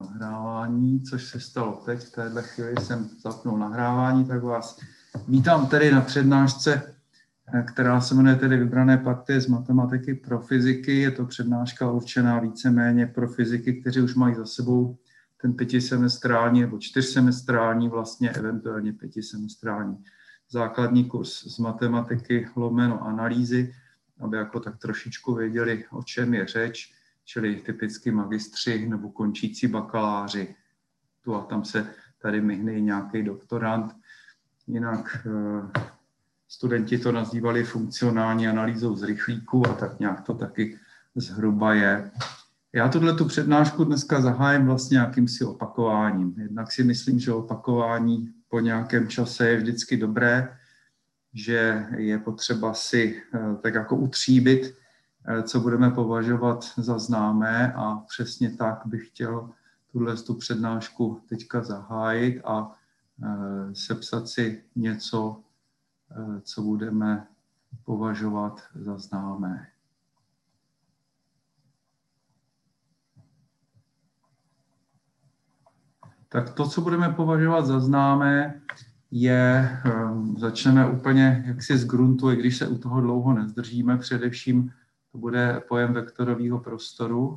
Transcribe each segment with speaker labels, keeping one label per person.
Speaker 1: nahrávání, což se stalo teď. V téhle chvíli jsem zapnul nahrávání, tak vás vítám tedy na přednášce, která se jmenuje tedy Vybrané partie z matematiky pro fyziky. Je to přednáška určená víceméně pro fyziky, kteří už mají za sebou ten 5semestrální nebo 4semestrální, vlastně eventuálně 5semestrální základní kurz z matematiky lomeno analýzy, aby jako tak trošičku věděli, o čem je řeč, čili typicky magistři nebo končící bakaláři. Tu a tam se tady myhne nějaký doktorant. Jinak studenti to nazývali funkcionální analýzou z rychlíku a tak nějak to taky zhruba je. Já tu přednášku dneska zahájím vlastně jakýmsi opakováním. Jednak si myslím, že opakování po nějakém čase je vždycky dobré, že je potřeba si tak jako utříbit, co budeme považovat za známé, a přesně tak bych chtěl tu přednášku teďka zahájit a sepsat si něco, co budeme považovat za známé. Tak to, co budeme považovat za známé, je, začneme úplně jaksi z gruntu, i když se u toho dlouho nezdržíme, především to bude pojem vektorového prostoru.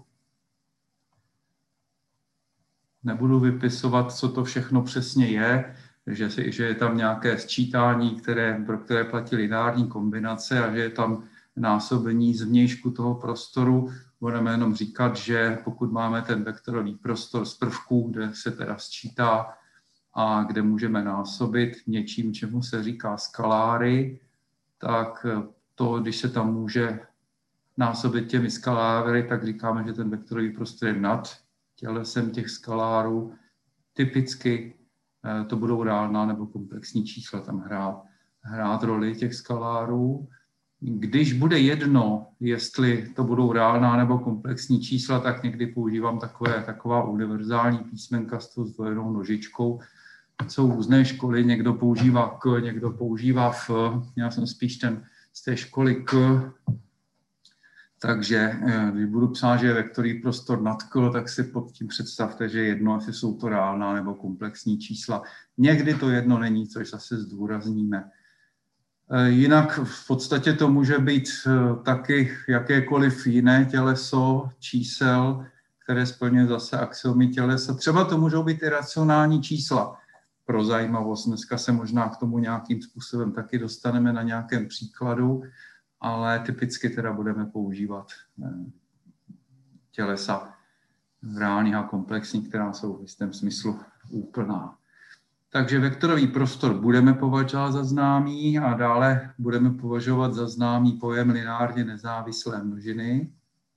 Speaker 1: Nebudu vypisovat, co to všechno přesně je, že je tam nějaké sčítání, pro které platí lineární kombinace a že je tam násobení zvnějšku toho prostoru. Budeme jenom říkat, že pokud máme ten vektorový prostor z prvků, kde se teda sčítá a kde můžeme násobit něčím, čemu se říká skaláry, tak to, když se tam může násobit těmi skaláry, tak říkáme, že ten vektorový prostor je nad tělesem těch skalárů. Typicky to budou reálná nebo komplexní čísla tam hrát roli těch skalárů. Když bude jedno, jestli to budou reálná nebo komplexní čísla, tak někdy používám taková univerzální písmenka s tou zdvojenou nožičkou. Jsou různé školy, někdo používá k, někdo používá f. Já jsem spíš ten z té školy k. Takže když budu psát, že je vektorový prostor nad k, tak si pod tím představte, že jedno, jestli jsou to reálná nebo komplexní čísla. Někdy to jedno není, což zase zdůrazníme. Jinak v podstatě to může být taky jakékoliv jiné těleso čísel, které splňuje zase axiomy tělesa. Třeba to můžou být i racionální čísla. Pro zajímavost, dneska se možná k tomu nějakým způsobem taky dostaneme na nějakém příkladu, ale typicky teda budeme používat tělesa reálných a komplexních, která jsou v jistém smyslu úplná. Takže vektorový prostor budeme považovat za známý a dále budeme považovat za známý pojem lineárně nezávislé množiny.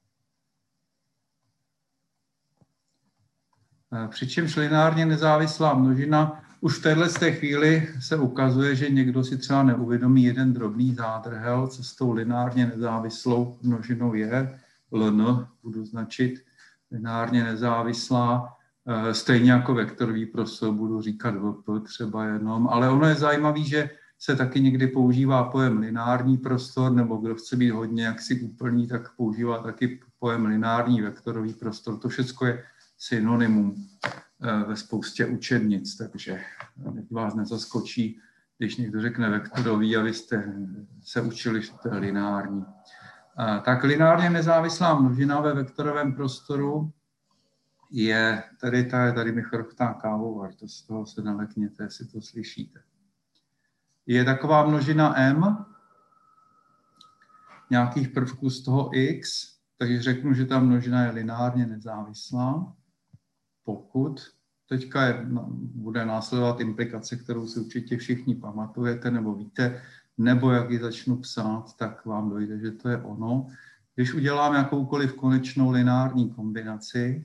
Speaker 1: Přičemž lineárně nezávislá množina už v téhle chvíli se ukazuje, že někdo si třeba neuvědomí jeden drobný zádrhel, co s tou lineárně nezávislou množinou je. Ln budu značit lineárně nezávislá. Stejně jako vektorový prostor budu říkat vp třeba jenom, ale ono je zajímavé, že se taky někdy používá pojem lineární prostor, nebo kdo chce být hodně jaksi úplný, tak používá taky pojem lineární vektorový prostor. To všechno je synonymum ve spoustě učebnic, takže vás nezaskočí, když někdo řekne vektorový a vy jste se učili, že to je lineární. Tak lineárně nezávislá množina ve vektorovém prostoru je, tady mi chrochtá kávovar, to z toho se nalekněte, jestli to slyšíte. Je taková množina m, nějakých prvků z toho x, takže řeknu, že ta množina je lineárně nezávislá. Pokud teďka bude následovat implikace, kterou si určitě všichni pamatujete nebo víte, nebo jak ji začnu psát, tak vám dojde, že to je ono. Když udělám jakoukoliv konečnou lineární kombinaci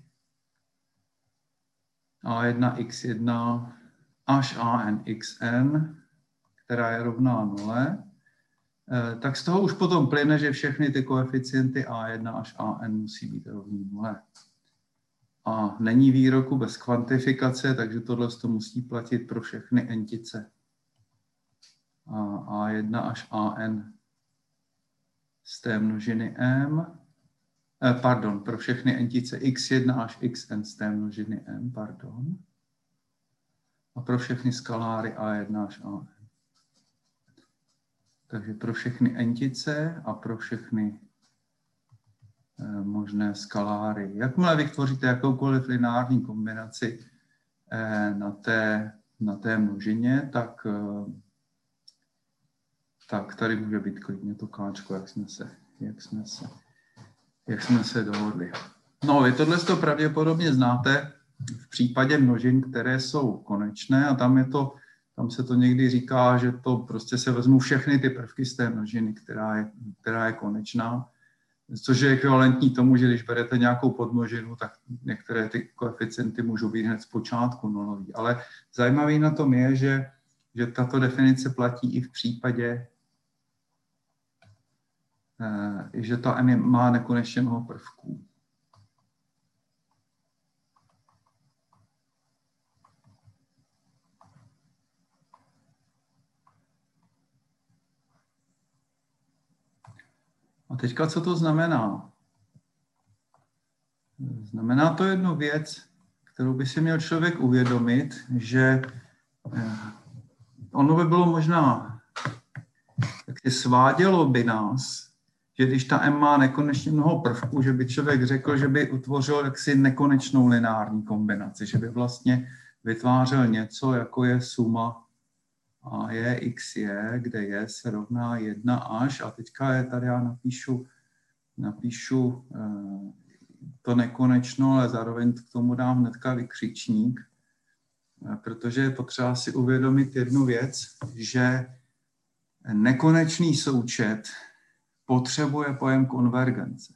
Speaker 1: a1x1 až anxn, která je rovná 0, tak z toho už potom plyne, že všechny ty koeficienty a1 až an musí být rovný 0. A není výroku bez kvantifikace, takže tohle to musí platit pro všechny entice. A1 až an z té množiny m. pro všechny entice x1 až xn z té množiny m, a pro všechny skaláry a1 až an. Takže pro všechny entice a pro všechny možné skaláry. Jakmile vytvoříte jakoukoliv lineární kombinaci na té množině, tak tady může být klidně to káčko, jak jsme se dohodli. No, vy tohle to pravděpodobně znáte v případě množin, které jsou konečné, a tam se to někdy říká, že to prostě se vezmou všechny ty prvky z té množiny, která je konečná, což je ekvivalentní tomu, že když berete nějakou podmnožinu, tak některé ty koeficienty můžou být hned z počátku nulový. Ale zajímavý na tom je, že tato definice platí i v případě, že ta m má nekonečně mnoho prvků. A teďka, co to znamená? Znamená to jednu věc, kterou by si měl člověk uvědomit, že ono by bylo možná, tak si svádělo by nás, že když ta M má nekonečně mnoho prvků, že by člověk řekl, že by utvořil jaksi nekonečnou lineární kombinaci, že by vlastně vytvářel něco, jako je suma a je x je, kde je se rovná 1 až, a teďka je tady já napíšu to nekonečno, ale zároveň k tomu dám hnedka vykřičník, protože je potřeba si uvědomit jednu věc, že nekonečný součet potřebuje pojem konvergence.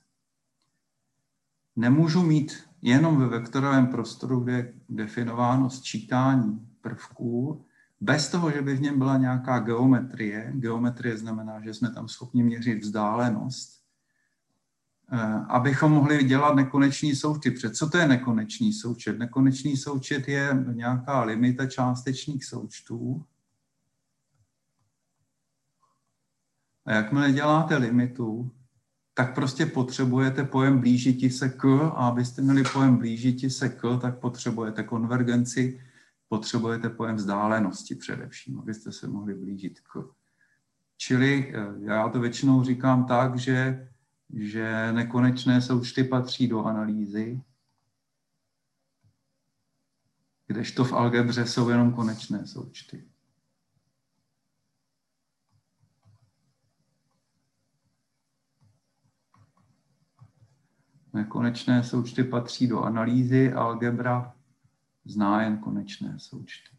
Speaker 1: Nemůžu mít jenom ve vektorovém prostoru, kde je definováno sčítání prvků, bez toho, že by v něm byla nějaká geometrie. Geometrie znamená, že jsme tam schopni měřit vzdálenost, abychom mohli dělat nekonečný součet. Co to je nekonečný součet? Nekonečný součet je nějaká limita částečných součtů. A jakmile děláte limitu, tak prostě potřebujete pojem blížiti se k, a abyste měli pojem blížiti se k, tak potřebujete konvergenci, potřebujete pojem vzdálenosti především, abyste se mohli blížit k. Čili já to většinou říkám tak, že nekonečné součty patří do analýzy, kdežto v algebře jsou jenom konečné součty. Nekonečné součty patří do analýzy, algebra zná jen konečné součty.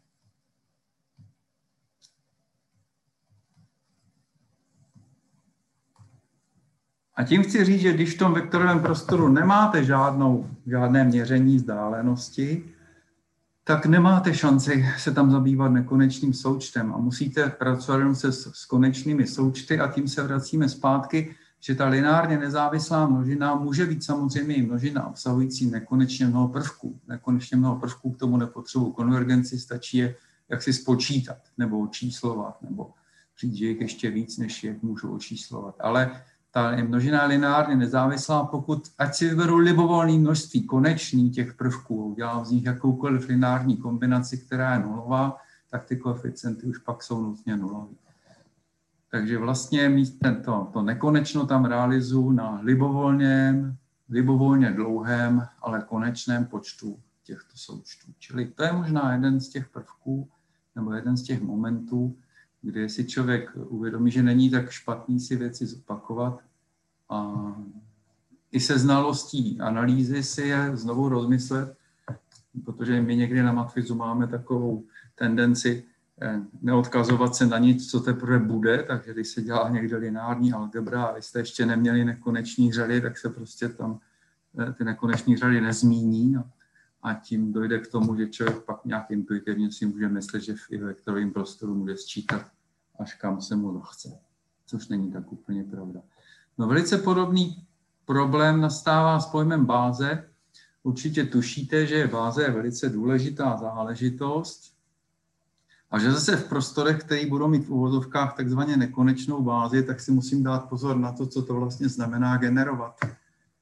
Speaker 1: A tím chci říct, že když v tom vektorovém prostoru nemáte žádné měření vzdálenosti, tak nemáte šanci se tam zabývat nekonečným součtem a musíte pracovat jenom s konečnými součty, a tím se vracíme zpátky, že ta lineárně nezávislá množina může být samozřejmě i množina obsahující nekonečně mnoho prvků. Nekonečně mnoho prvků, k tomu nepotřebuji konvergenci, stačí je jaksi spočítat nebo očíslovat, nebo říct, že jich ještě víc, než je můžu očíslovat. Ale ta množina lineárně nezávislá, pokud, ať si vyberu libovolné množství konečných těch prvků, udělám z nich jakoukoliv lineární kombinaci, která je nulová, tak ty koeficienty už pak jsou nutně nulové. Takže vlastně to nekonečno tam realizuju na libovolně dlouhém, ale konečném počtu těchto součtů. Čili to je možná jeden z těch prvků, nebo jeden z těch momentů, kdy si člověk uvědomí, že není tak špatný si věci zopakovat a i se znalostí analýzy si je znovu rozmyslet, protože my někdy na matfizu máme takovou tendenci neodkazovat se na nic, co teprve bude, takže když se dělá někde lineární algebra a vy jste ještě neměli nekonečný řady, tak se prostě tam ty nekonečné řady nezmíní a tím dojde k tomu, že člověk pak nějak intuitivně si může myslet, že v vektorovém prostoru může sčítat, až kam se mu chce, což není tak úplně pravda. No, velice podobný problém nastává s pojmem báze. Určitě tušíte, že báze je velice důležitá záležitost a že zase v prostorech, které budou mít v uvozovkách takzvaně nekonečnou bázi, tak si musím dát pozor na to, co to vlastně znamená generovat.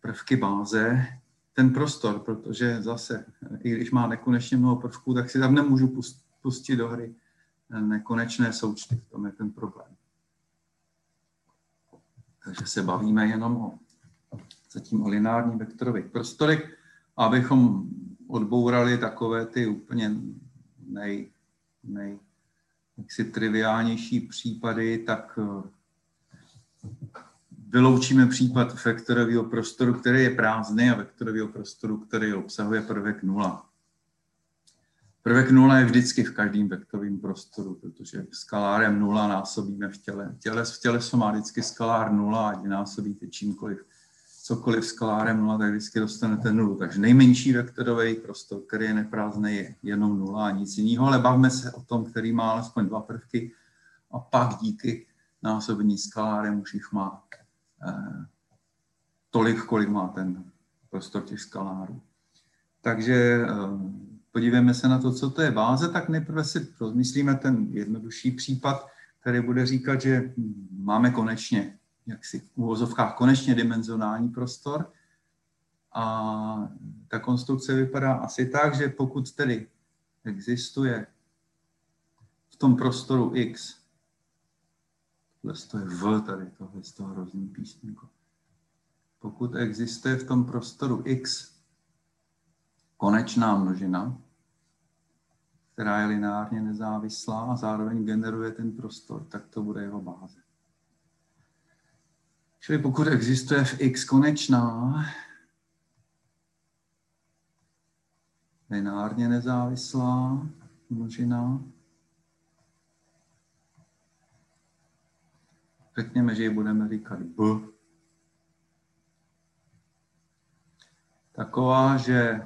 Speaker 1: prvky báze ten prostor, protože zase, i když má nekonečně mnoho prvků, tak si tam nemůžu pustit do hry nekonečné součty. V tom je ten problém. Takže se bavíme jenom zatím o lineárních vektorových prostorech, abychom odbourali takové ty úplně triviálnější případy, tak vyloučíme případ vektorového prostoru, který je prázdný, a vektorového prostoru, který obsahuje prvek 0. Prvek 0 je vždycky v každém vektorovém prostoru, protože skalárem 0 násobíme v těle. V tělesu má vždycky skalár 0, ať násobíte čímkoliv, cokoliv skalárem 0, tak vždycky dostanete 0. Takže nejmenší vektorový prostor, který je neprázdný, je jenom 0 a nic jiného, ale bavme se o tom, který má alespoň 2 prvky, a pak díky násobení skalárem už jich má tolik, kolik má ten prostor těch skalárů. Takže podívejme se na to, co to je báze, tak nejprve si rozmyslíme ten jednodušší případ, který bude říkat, že máme konečně, jaksi v uvozovkách konečně dimenzionální prostor. A ta konstrukce vypadá asi tak, že pokud tedy existuje v tom prostoru X, to je V tady, tohle je z toho hrozný písmenko. Pokud existuje v tom prostoru X konečná množina, která je lineárně nezávislá a zároveň generuje ten prostor, tak to bude jeho báze. Čili pokud existuje v X konečná lineárně nezávislá množina, řekněme, že ji budeme říkat B, taková, že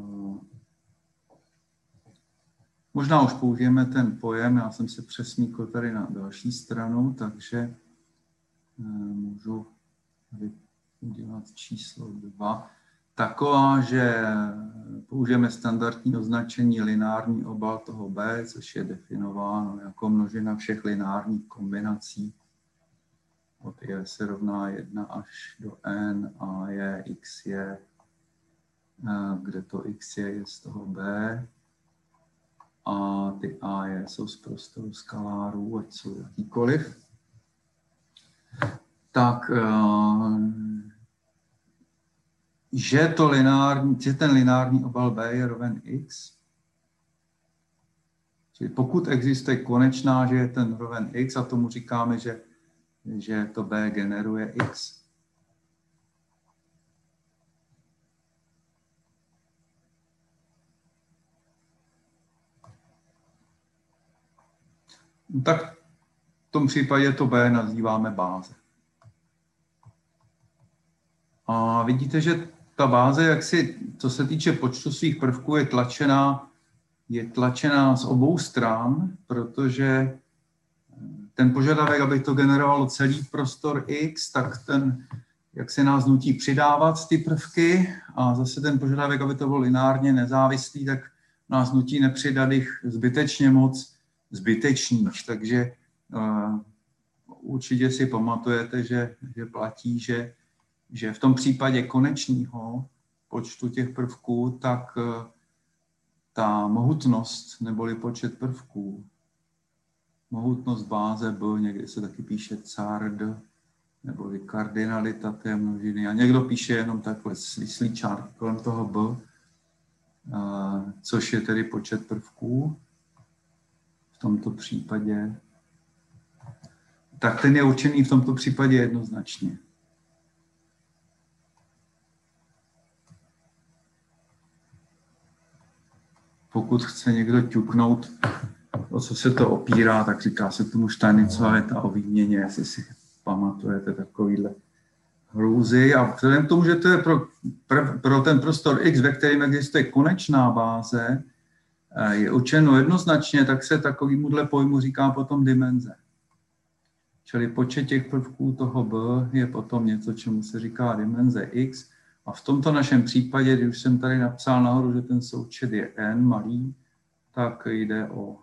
Speaker 1: možná už použijeme ten pojem, já jsem se přesmíkl tady na další stranu, takže můžu udělat číslo 2. Taková, že použijeme standardní označení lineární obal toho B, což je definováno jako množina všech lineárních kombinací. Od je se rovná 1 až do n a je x je, kde to x je z toho B. A ty a je jsou z prostoru skalárů, ať jsou jakýkoliv. Tak, že ten lineární obal B je roven x. Čili pokud existuje konečná, že je ten roven x, a tomu říkáme, že to B generuje x. No tak v tom případě to B nazýváme báze. A vidíte, že ta báze, jaksi, co se týče počtu svých prvků, je tlačená z obou stran, protože ten požadavek, aby to generovalo celý prostor X, tak ten, jak se nás nutí přidávat ty prvky, a zase ten požadavek, aby to bylo lineárně nezávislý, tak nás nutí nepřidat jich zbytečně moc zbytečných. Takže určitě si pamatujete, že platí, že v tom případě konečného počtu těch prvků, tak ta mohutnost neboli počet prvků, mohutnost báze B, někdy se taky píše card, neboli kardinalita té množiny. A někdo píše jenom takhle svislý čárt kolem toho B, což je tedy počet prvků v tomto případě. Tak ten je určený v tomto případě jednoznačně. Pokud chce někdo ťuknout, o co se to opírá, tak říká se tomu Steinicova věta o výměně, jestli si pamatujete takovýhle hrůzy. A vzhledem k tomu, že to je pro ten prostor X, ve kterém existuje konečná báze, je určeno jednoznačně, tak se takovýmhle pojmu říká potom dimenze. Čili počet těch prvků toho B je potom něco, čemu se říká dimenze X. A v tomto našem případě, když jsem tady napsal nahoru, že ten součet je n malý, tak jde o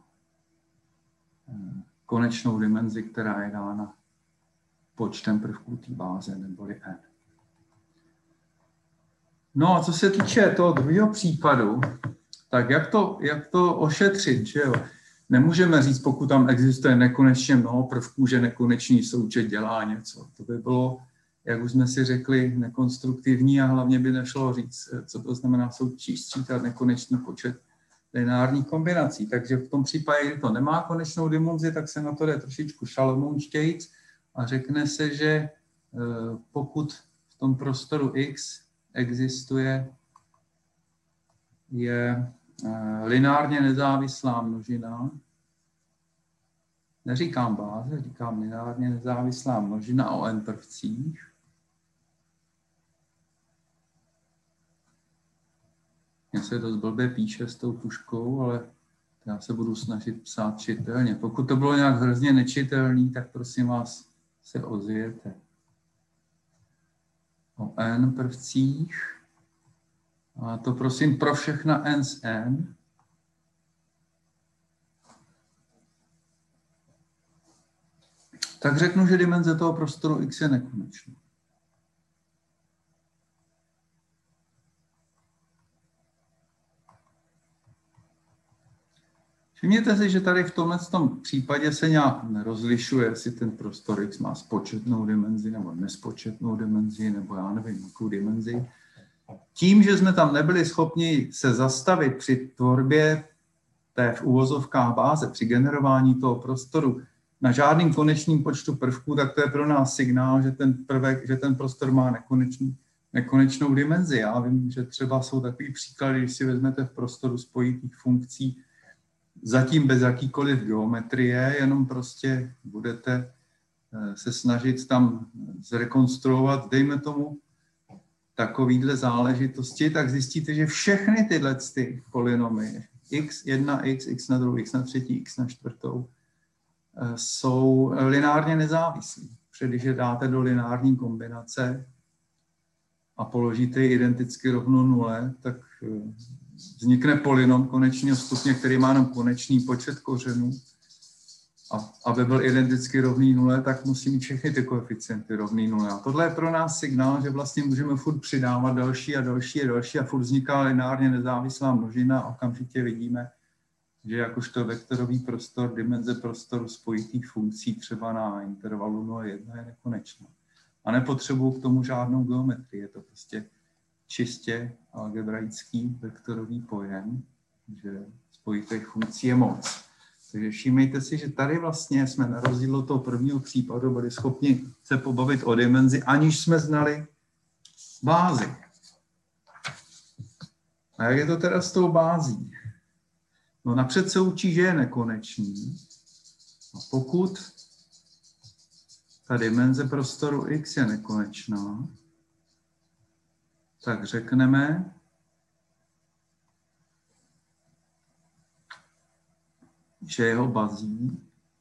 Speaker 1: konečnou dimenzi, která je dána počtem prvků té báze, neboli n. No a co se týče toho druhého případu, tak jak to ošetřit, že jo? Nemůžeme říct, pokud tam existuje nekonečně mnoho prvků, že nekonečný součet dělá něco. To by bylo, jak už jsme si řekli, nekonstruktivní a hlavně by nešlo říct, co to znamená sčítat nekonečný počet lineárních kombinací. Takže v tom případě, kdy to nemá konečnou dimenzi, tak se na to jde trošičku šalamounštějc a řekne se, že pokud v tom prostoru X existuje, je lineárně nezávislá množina, neříkám báze, říkám lineárně nezávislá množina o n prvcích, mně se dost blbě píše s tou tuškou, ale já se budu snažit psát čitelně. Pokud to bylo nějak hrozně nečitelný, tak prosím vás se ozvěte. O n prvcích. A to prosím pro všechna n z n. Tak řeknu, že dimenze toho prostoru X je nekonečná. Všimněte si, že tady v tomhle případě se nějak nerozlišuje, jestli ten prostor X má spočetnou dimenzi nebo nespočetnou dimenzi, nebo já nevím, jakou dimenzi. Tím, že jsme tam nebyli schopni se zastavit při tvorbě té v uvozovkách báze, při generování toho prostoru na žádným konečným počtu prvků, tak to je pro nás signál, že ten prostor má nekonečnou dimenzi. Já vím, že třeba jsou takový příklady, když si vezmete v prostoru spojitých funkcí, zatím bez jakýkoliv geometrie, jenom prostě budete se snažit tam zrekonstruovat, dejme tomu, takovýhle záležitosti, tak zjistíte, že všechny tyhle polynomy, x1, x na druhou, x na třetí, x na čtvrtou, jsou lineárně nezávislí. Protože když je dáte do lineární kombinace a položíte ji identicky rovno nule, tak vznikne polynom konečného stupně, který má jenom konečný počet kořenů. A aby byl identicky rovný nule, tak musí mít všechny ty koeficienty rovný nule. A tohle je pro nás signál, že vlastně můžeme furt přidávat další a další a další a furt vzniká lineárně nezávislá množina a okamžitě vidíme, že jakožto vektorový prostor, dimenze prostoru spojitých funkcí třeba na intervalu 0,1 je nekonečná. A nepotřebuji k tomu žádnou geometrii. Je to prostě čistě algebraický vektorový pojem, že spojitých funkcí je moc. Takže všímejte si, že tady vlastně jsme na rozdíl od toho prvního případu byli schopni se pobavit o dimenzi, aniž jsme znali bázi. A jak je to teda s tou bází? No napřed se učí, že je nekonečný. A pokud ta dimenze prostoru X je nekonečná, tak řekneme, že jeho bazí,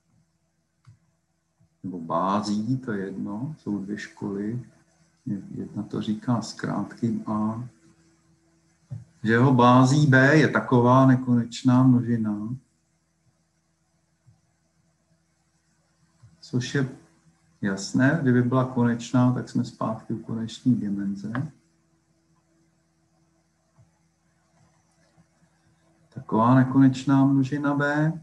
Speaker 1: nebo bází, to je jedno, jsou dvě školy, jedna to říká s krátkým A, že jeho bází B je taková nekonečná množina, což je jasné, kdyby byla konečná, tak jsme zpátky u koneční dimenze. Taková nekonečná množina B,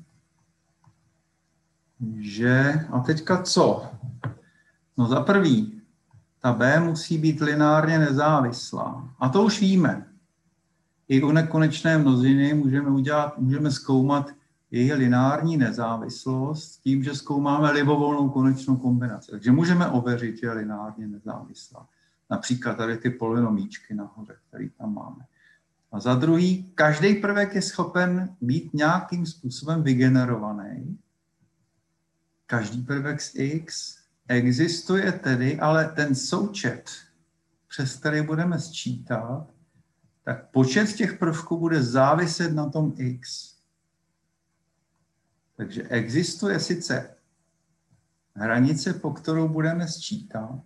Speaker 1: že, a teďka co? No za prvý, ta B musí být lineárně nezávislá. A to už víme. I u nekonečné množiny můžeme zkoumat její lineární nezávislost tím, že zkoumáme libovolnou konečnou kombinaci. Takže můžeme ověřit, že je lineárně nezávislá. Například tady ty polynomíčky nahoře, které tam máme. A za druhý, každý prvek je schopen být nějakým způsobem vygenerovaný. Každý prvek z X existuje tedy, ale ten součet, přes který budeme sčítat, tak počet těch prvků bude záviset na tom X. Takže existuje sice hranice, po kterou budeme sčítat,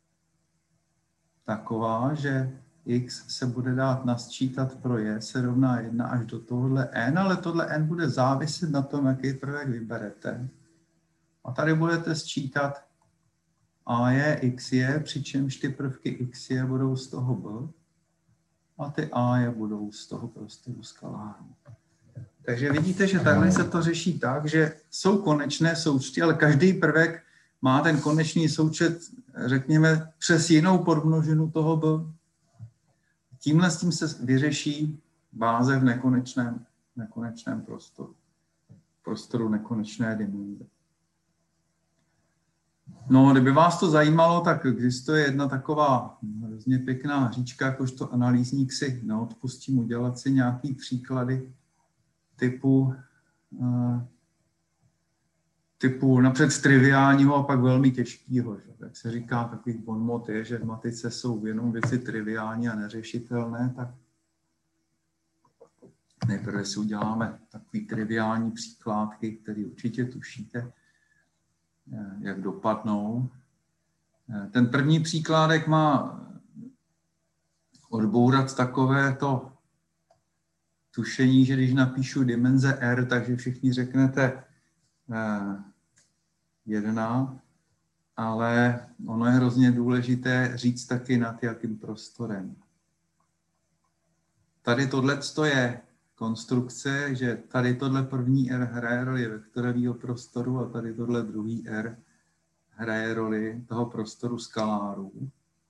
Speaker 1: taková, že X se bude dát nasčítat pro Y se rovná 1 až do tohohle N, ale tohle N bude záviset na tom, jaký prvek vyberete. A tady budete sčítat A je, X je, přičemž ty prvky X je budou z toho B. a ty A budou z toho prostoru skalární. Takže vidíte, že takhle se to řeší tak, že jsou konečné součty, ale každý prvek má ten konečný součet, řekněme, přes jinou podmnožinu toho B. Tímhle s tím se vyřeší báze v nekonečném prostoru nekonečné dimenze. No, kdyby vás to zajímalo, tak existuje jedna taková hrozně pěkná říčka, jakožto analýzník si neodpustím udělat si nějaký příklady typu napřed triviálního a pak velmi těžkého. Jak se říká, takový bonmot je, že v matice jsou jenom věci triviální a neřešitelné, tak nejprve si uděláme takový triviální příkládky, které určitě tušíte, jak dopadnou. Ten první příkládek má odbourat takovéto tušení, že když napíšu dimenze R, takže všichni řeknete 1, ale ono je hrozně důležité říct taky nad jakým prostorem. Tady tohleto je konstrukce, že tady tohle první R hraje roli vektorového prostoru a tady tohle druhý R hraje roli toho prostoru skalárů.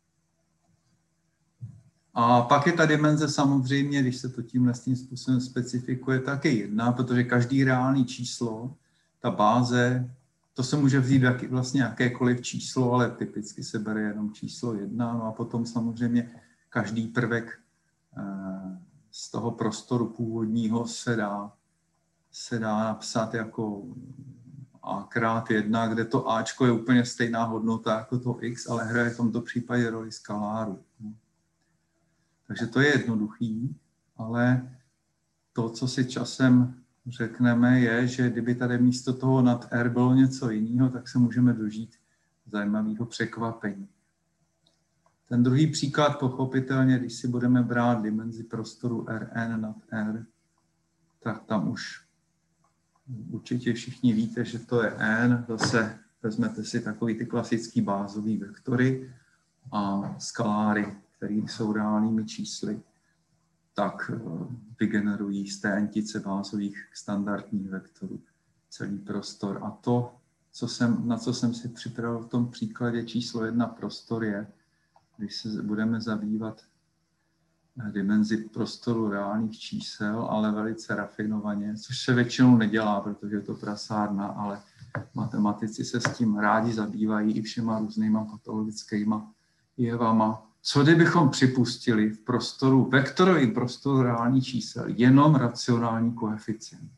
Speaker 1: A pak je ta dimenze samozřejmě, když se to tímhle tím způsobem specifikuje, taky 1, protože každý reálný číslo, ta báze, to se může vzít vlastně jakékoliv číslo, ale typicky se bere jenom číslo 1. No a potom samozřejmě každý prvek z toho prostoru původního se dá napsat jako a krát 1, kde to Ačko je úplně stejná hodnota jako to X, ale hraje v tomto případě roli skaláru. Takže to je jednoduchý, ale to, co si časem řekneme, je, že kdyby tady místo toho nad R bylo něco jiného, tak se můžeme dožít zajímavého překvapení. Ten druhý příklad, pochopitelně, když si budeme brát dimenzi prostoru Rn nad R, tak tam už určitě všichni víte, že to je n. Zase vezmete si takový ty klasický bázový vektory a skaláry, které jsou reálnými čísly, tak vygenerují z té entice bázových standardních vektorů celý prostor. A to, na co jsem si připravil v tom příkladě číslo 1 prostor je, když se budeme zabývat dimenzi prostoru reálných čísel, ale velice rafinovaně, což se většinou nedělá, protože je to prasárna, ale matematici se s tím rádi zabývají i všema různýma patologickýma jevama. Co kdybychom připustili v prostoru, vektorovým prostoru reálných čísel, jenom racionální koeficienty?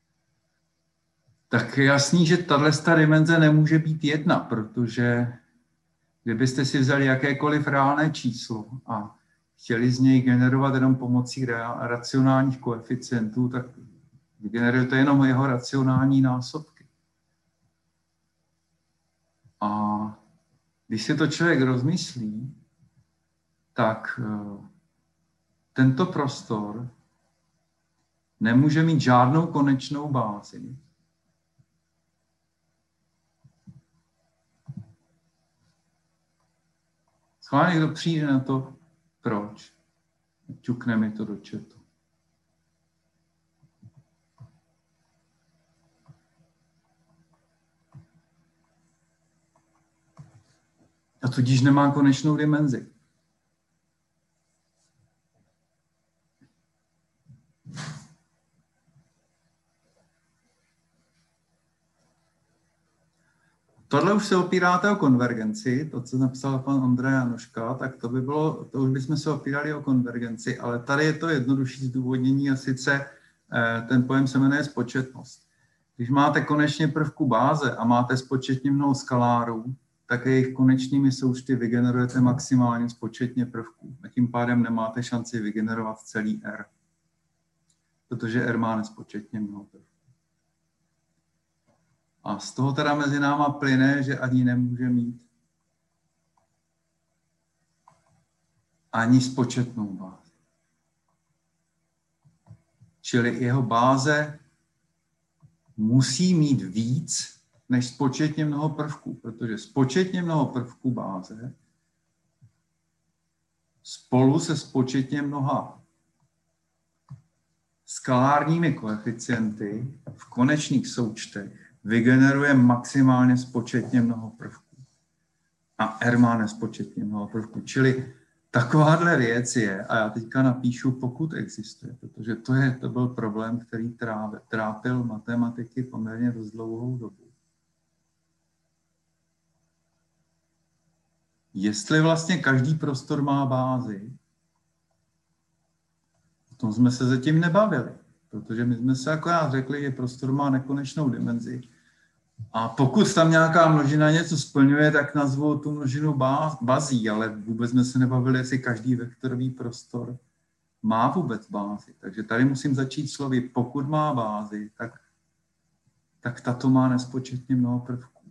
Speaker 1: Tak je jasný, že tato dimenze nemůže být 1, protože kdybyste si vzali jakékoliv reálné číslo a chtěli z něj generovat jenom pomocí racionálních koeficientů, tak vygenerujete jenom jeho racionální násobky. A když si to člověk rozmyslí, tak tento prostor nemůže mít žádnou konečnou bázi. Schválně někdo přijde na to, proč. Ťukne mi to do chatu. A tudíž nemá konečnou dimenzi. Tohle už se opíráte o konvergenci, to, co napsal pan Ondrej Janoška, tak to už bychom se opírali o konvergenci, ale tady je to jednodušší zdůvodnění a sice ten pojem se jmenuje spočetnost. Když máte konečně prvku báze a máte spočetně mnoho skalárů, tak jejich konečnými součty vygenerujete maximálně spočetně prvků. A tím pádem nemáte šanci vygenerovat celý R, protože R má nespočetně mnoho prvků. A z toho teda mezi náma plyne, že ani nemůže mít ani spočetnou bázi. Čili jeho báze musí mít víc než spočetně mnoho prvků, protože spočetně mnoho prvků báze spolu se spočetně mnoha skalárními koeficienty v konečných součtech vygeneruje maximálně spočetně mnoho prvků. A R má nespočetně mnoho prvků. Čili takováhle věc je, a já teďka napíšu, pokud existuje, protože to byl problém, který trápil matematiky poměrně dost dlouhou dobu. Jestli vlastně každý prostor má bázi, o tom jsme se zatím nebavili, protože my jsme se akorát řekli, že prostor má nekonečnou dimenzi. A pokud tam nějaká množina něco splňuje, tak nazvu tu množinu bazí, ale vůbec jsme se nebavili, jestli každý vektorový prostor má vůbec bázi. Takže tady musím začít slovy, pokud má bázi, tak tato má nespočetně mnoho prvků.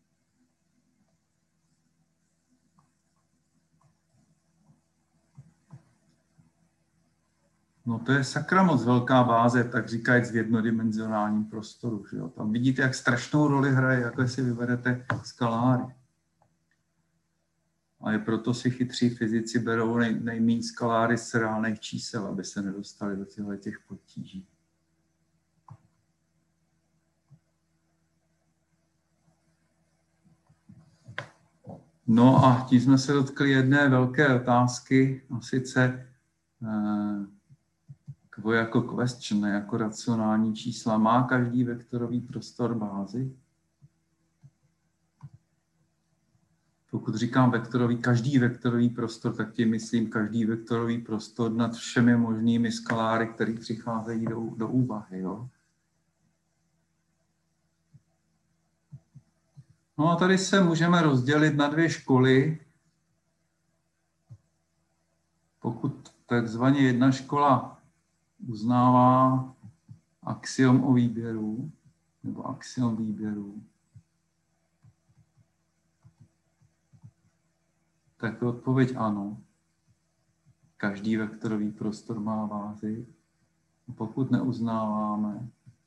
Speaker 1: No to je sakra moc velká báze, tak říkajíc v jednodimenzionálním prostoru. Že jo? Tam vidíte, jak strašnou roli hraje, jak si vyberete skaláry. A je proto si chytří fyzici berou nejméně skaláry z reálných čísel, aby se nedostali do těch potíží. No a tím jsme se dotkli jedné velké otázky, a sice jako question, jako racionální čísla. Má každý vektorový prostor bázi? Pokud říkám každý vektorový prostor, tak tím myslím každý vektorový prostor nad všemi možnými skaláry, které přicházejí do úvahy. Jo? No a tady se můžeme rozdělit na dvě školy. Pokud takzvaně jedna škola uznává axiom o výběru, nebo axiom výběru, tak je odpověď ano. Každý vektorový prostor má bázi. Pokud neuznáváme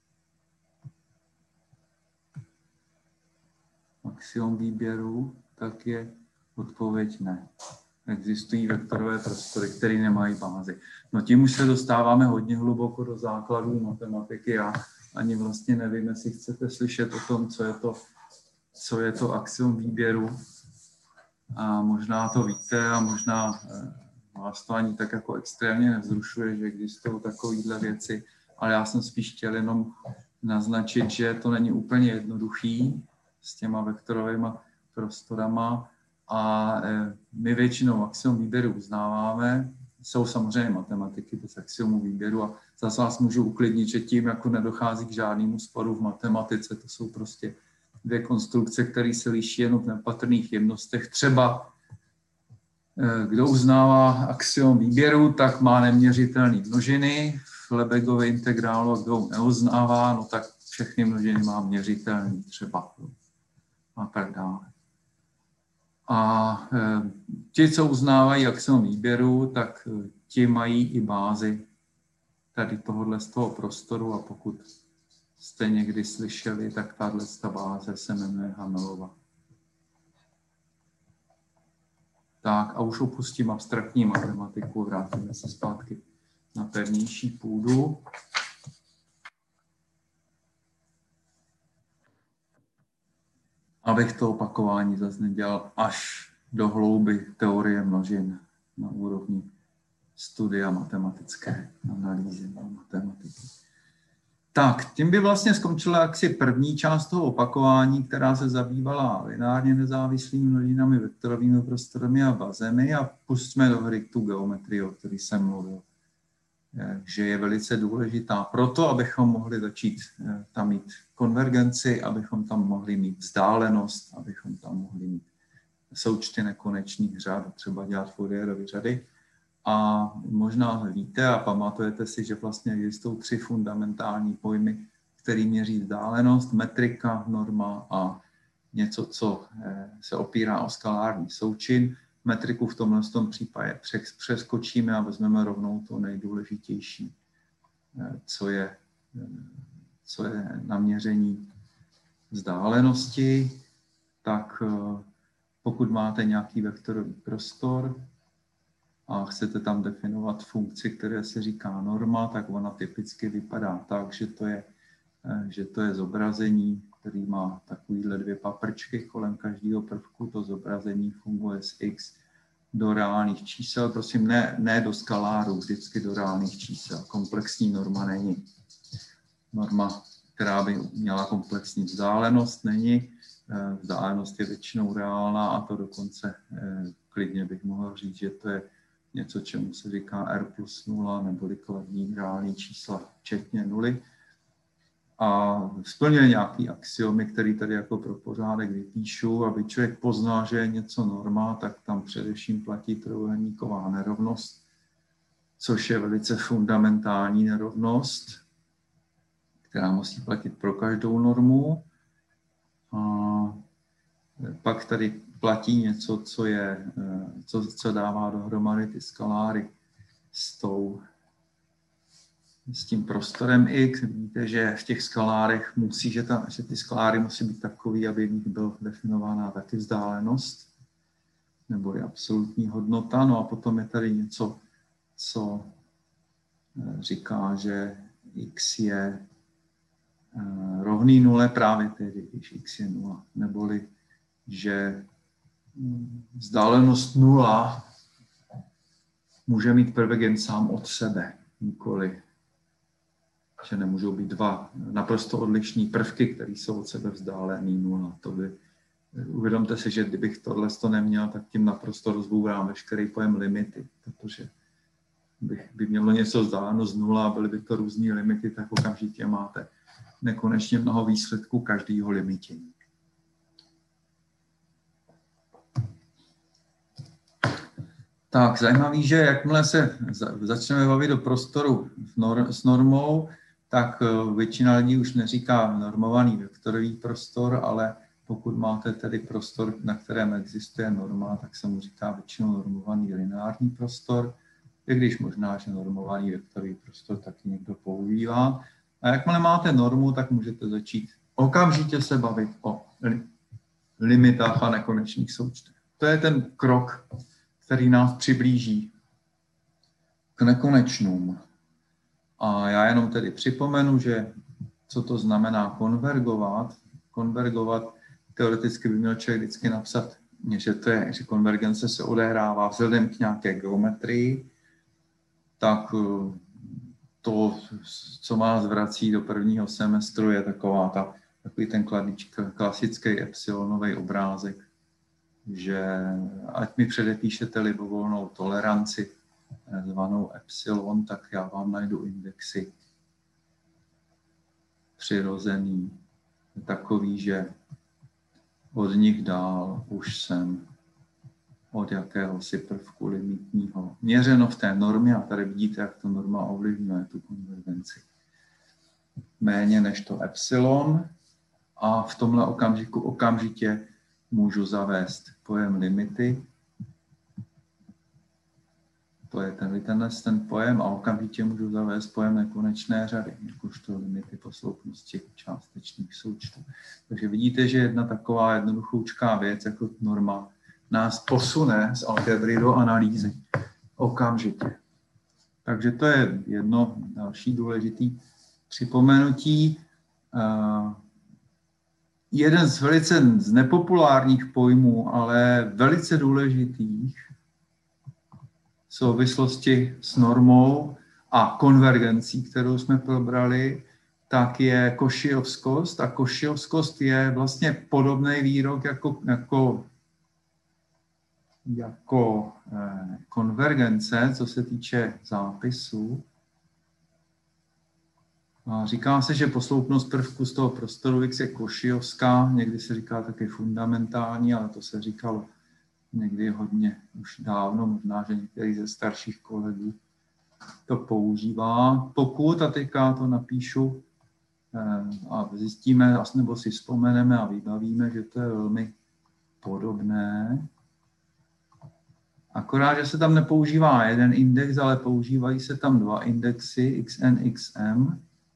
Speaker 1: axiom výběru, tak je odpověď ne. Existují vektorové prostory, které nemají bázi. No tím už se dostáváme hodně hluboko do základů matematiky. Já ani vlastně nevím, jestli chcete slyšet o tom, co je to axiom výběru. A možná to víte a možná vás to ani tak jako extrémně nevzrušuje, že existují takovéhle věci, ale já jsem spíš chtěl jenom naznačit, že to není úplně jednoduchý s těma vektorovými prostorama a my většinou axiom výběru uznáváme. Jsou samozřejmě matematiky bez axiomu výběru a zase vás můžu uklidnit, že tím jako nedochází k žádnému sporu v matematice, to jsou prostě dvě konstrukce, které se liší jenom v nepatrných jemnostech. Třeba kdo uznává axiom výběru, tak má neměřitelné množiny v Lebegově integrálu, a kdo ho neuznává, no tak všechny množiny má měřitelný třeba a tak dále. A ti, co uznávají axiom výběru, tak ti mají i bázi tady tohohle z toho prostoru a pokud jste někdy slyšeli, tak tato báze se jmenuje Hamelova. Tak a už opustím abstraktní matematiku, vrátíme se zpátky na pevnější půdu. Abych to opakování zase nedělal až do hlouby teorie množin na úrovni studia matematické analýzy matematiky. Tak, tím by vlastně skončila jaksi první část toho opakování, která se zabývala lineárně nezávislými množinami, vektorovými prostorami a bazemi a pustíme do hry tu geometrii, o které jsem mluvil, že je velice důležitá proto, abychom mohli začít tam mít konvergenci, abychom tam mohli mít vzdálenost, abychom tam mohli mít součty nekonečných řad, třeba dělat Fourierovy řady. A možná víte a pamatujete si, že vlastně existují tři fundamentální pojmy, které měří vzdálenost, metrika, norma a něco, co se opírá o skalární součin. Metriku v tomhle případě přeskočíme a vezmeme rovnou to nejdůležitější, co je na měření vzdálenosti. Tak pokud máte nějaký vektorový prostor a chcete tam definovat funkci, které se říká norma, tak ona typicky vypadá tak, že to je zobrazení, který má takovýhle 2 paprčky kolem každého prvku. To zobrazení funguje z x do reálných čísel. Prosím, ne do skaláru, vždycky do reálných čísel. Komplexní norma není. Norma, která by měla komplexní vzdálenost, není. Vzdálenost je většinou reálná a to dokonce klidně bych mohl říct, že to je něco, čemu se říká r plus 0, neboli kladní reální čísla včetně nuly. A splňuje nějaký axiomy, který tady jako pro pořádek vypíšu, aby člověk poznal, že je něco norma, tak tam především platí trojúhelníková nerovnost, což je velice fundamentální nerovnost, která musí platit pro každou normu. A pak tady platí něco, co dává dohromady ty skaláry s tím prostorem x. Vidíte, že v těch skalárech že ty skaláry musí být takový, aby v nich byla definována taky vzdálenost, nebo je absolutní hodnota. No a potom je tady něco, co říká, že x je rovný nule právě tedy, když x je 0, neboli že vzdálenost 0 může mít prvek jen sám od sebe, nikoli že nemůžou být 2 naprosto odlišní prvky, které jsou od sebe vzdálený 0. Uvědomte si, že kdybych tohle neměl, tak tím naprosto rozbourám veškerý pojem limity, protože by mělo něco vzdáleno z 0 a byly by to různý limity, tak okamžitě máte nekonečně mnoho výsledků každého limitění. Tak, zajímavý, že jakmile se začneme bavit do prostoru s normou, tak většina lidí už neříká normovaný vektorový prostor, ale pokud máte tedy prostor, na kterém existuje norma, tak se mu říká většinou normovaný lineární prostor, i když možná, že normovaný vektorový prostor taky někdo používá. A jakmile máte normu, tak můžete začít okamžitě se bavit o limitách a nekonečných součtech. To je ten krok, který nás přiblíží k nekonečnům. A já jenom tedy připomenu, že co to znamená konvergovat. Konvergovat teoreticky by měl člověk vždycky napsat, že konvergence se odehrává vzhledem k nějaké geometrii, tak to, co vás vrací do prvního semestru, je takový ten klasický epsilonový obrázek, že ať mi předepíšete libovolnou toleranci zvanou epsilon, tak já vám najdu indexy přirozený, takový, že od nich dál už jsem od jakéhosi prvku limitního měřeno v té normě, a tady vidíte, jak ta norma ovlivňuje tu konvergenci. Méně než to epsilon, a v tomhle okamžiku okamžitě můžu zavést pojem limity. To je ten pojem, a okamžitě můžu zavést pojem nekonečné řady, jakožto limity posloupnosti částečných součtů. Takže vidíte, že jedna taková jednoduchoučká věc jako norma nás posune z algebry do analýzy okamžitě. Takže to je jedno další důležitý připomenutí. Jeden z velice nepopulárních pojmů, ale velice důležitých v souvislosti s normou a konvergencí, kterou jsme probrali, tak je košijovskost. A košijovskost je vlastně podobný výrok jako konvergence, co se týče zápisu. A říká se, že posloupnost prvku z toho prostoru X je košijovská, někdy se říká taky fundamentální, ale to se říkalo někdy hodně už dávno, možná, že některý ze starších kolegů to používá. Pokud, a teďka to napíšu a zjistíme, nebo si vzpomeneme a vybavíme, že to je velmi podobné, akorát, že se tam nepoužívá jeden index, ale používají se tam 2 indexy, xn, xm.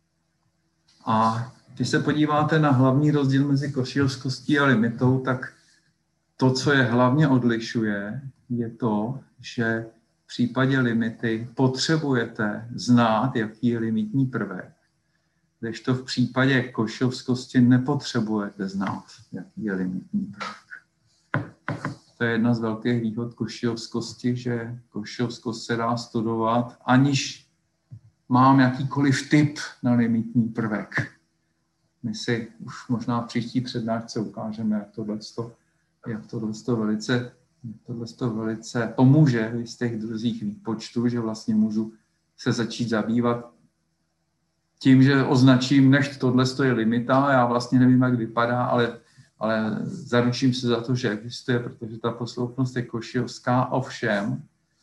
Speaker 1: A když se podíváte na hlavní rozdíl mezi košijovskostí a limitou, tak to, co je hlavně odlišuje, je to, že v případě limity potřebujete znát, jaký je limitní prvek, kdežto v případě košovskosti nepotřebujete znát, jaký je limitní prvek. To je jedna z velkých výhod košovskosti, že košovskost se dá studovat, aniž mám jakýkoliv tip na limitní prvek. My si už možná v příští přednášce ukážeme, jak tohle velice pomůže v jistých druzích výpočtu, že vlastně můžu se začít zabývat tím, že označím, než tohle je limita, já vlastně nevím, jak vypadá, ale zaručím se za to, že existuje, protože ta posloupnost je košijovská, ovšem.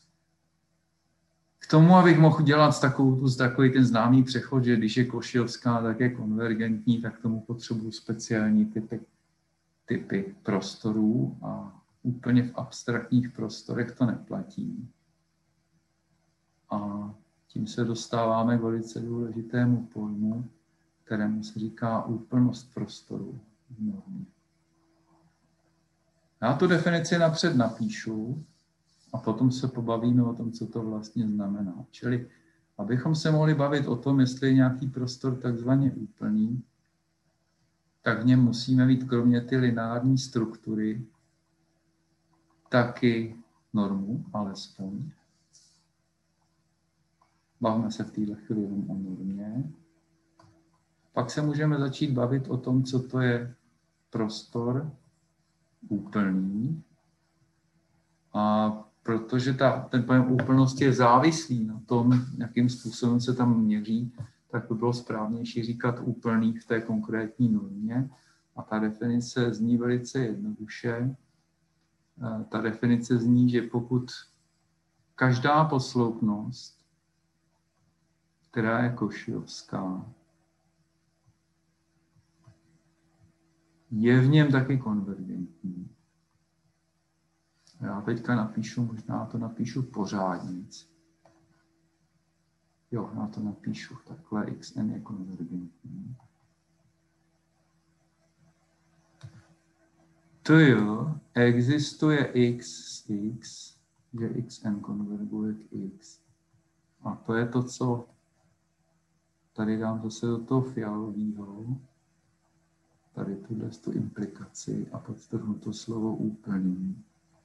Speaker 1: K tomu, abych mohl dělat takový ten známý přechod, že když je košijovská, tak je konvergentní, tak k tomu potřebuji speciální typy prostorů a úplně v abstraktních prostorech to neplatí. A tím se dostáváme k velice důležitému pojmu, kterému se říká úplnost prostoru. Já tu definici napřed napíšu a potom se pobavíme o tom, co to vlastně znamená. Čili, abychom se mohli bavit o tom, jestli je nějaký prostor takzvaně úplný, tak v něm musíme mít kromě ty lineární struktury taky normu, alespoň. Bavíme se v této chvíli jenom o normě. Pak se můžeme začít bavit o tom, co to je prostor úplný. A protože ten pojem úplnosti je závislý na tom, jakým způsobem se tam měří, tak by bylo správnější říkat úplný v té konkrétní normě. A ta definice zní velice jednoduše. Ta definice zní, že pokud každá posloupnost, která je košijovská, je v něm taky konvergentní. Já teďka napíšu, možná to napíšu pořádnic. Jo, já to napíšu takhle, xn je konvergentní. To jo, existuje x z x, že xn konverguje k x. A to je to, co tady dám zase do toho fialového. Tady tu implikaci a podtrhnu to slovo úplný.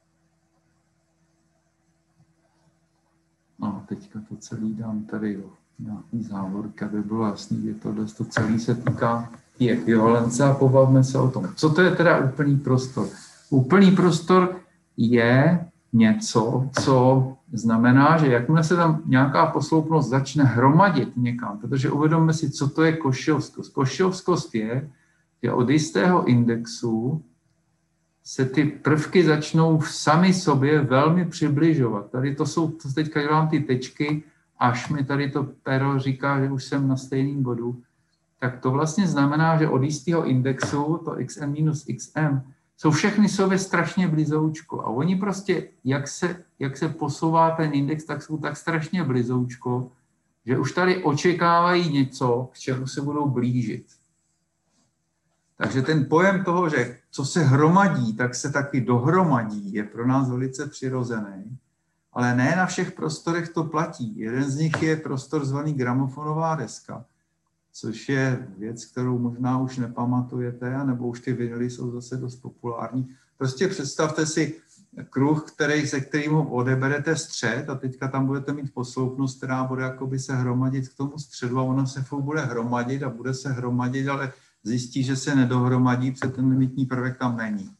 Speaker 1: No, teďka to celý dám tady do nějaký závorky, aby bylo jasný, že tohle celé se týká ekvivalence a pobavme se o tom. Co to je teda úplný prostor? Úplný prostor je něco, co znamená, že jakmile se tam nějaká posloupnost začne hromadit někam, protože uvědomme si, co to je košijovskost. Košijovskost je, že od jistého indexu se ty prvky začnou sami sobě velmi přibližovat. Tady to teďka dělám ty tečky, až mi tady to pero říká, že už jsem na stejném bodu, tak to vlastně znamená, že od jistého indexu, to xn minus xm, jsou všechny sobě strašně blizoučko. A oni prostě, jak se posouvá ten index, tak jsou tak strašně blizoučko, že už tady očekávají něco, k čemu se budou blížit. Takže ten pojem toho, že co se hromadí, tak se taky dohromadí, je pro nás velice přirozený. Ale ne na všech prostorech to platí. Jeden z nich je prostor zvaný gramofonová deska, což je věc, kterou možná už nepamatujete, nebo už ty vinily jsou zase dost populární. Prostě představte si kruh, se kterým odeberete střed a teďka tam budete mít posloupnost, která bude jakoby se hromadit k tomu středu a ona se bude hromadit a bude se hromadit, ale zjistí, že se nedohromadí, protože ten limitní prvek tam není.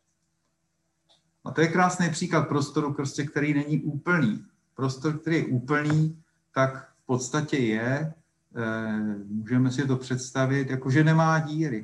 Speaker 1: A to je krásný příklad prostoru, prostě, který není úplný. Prostor, který je úplný, tak v podstatě je, můžeme si to představit, jakože nemá díry.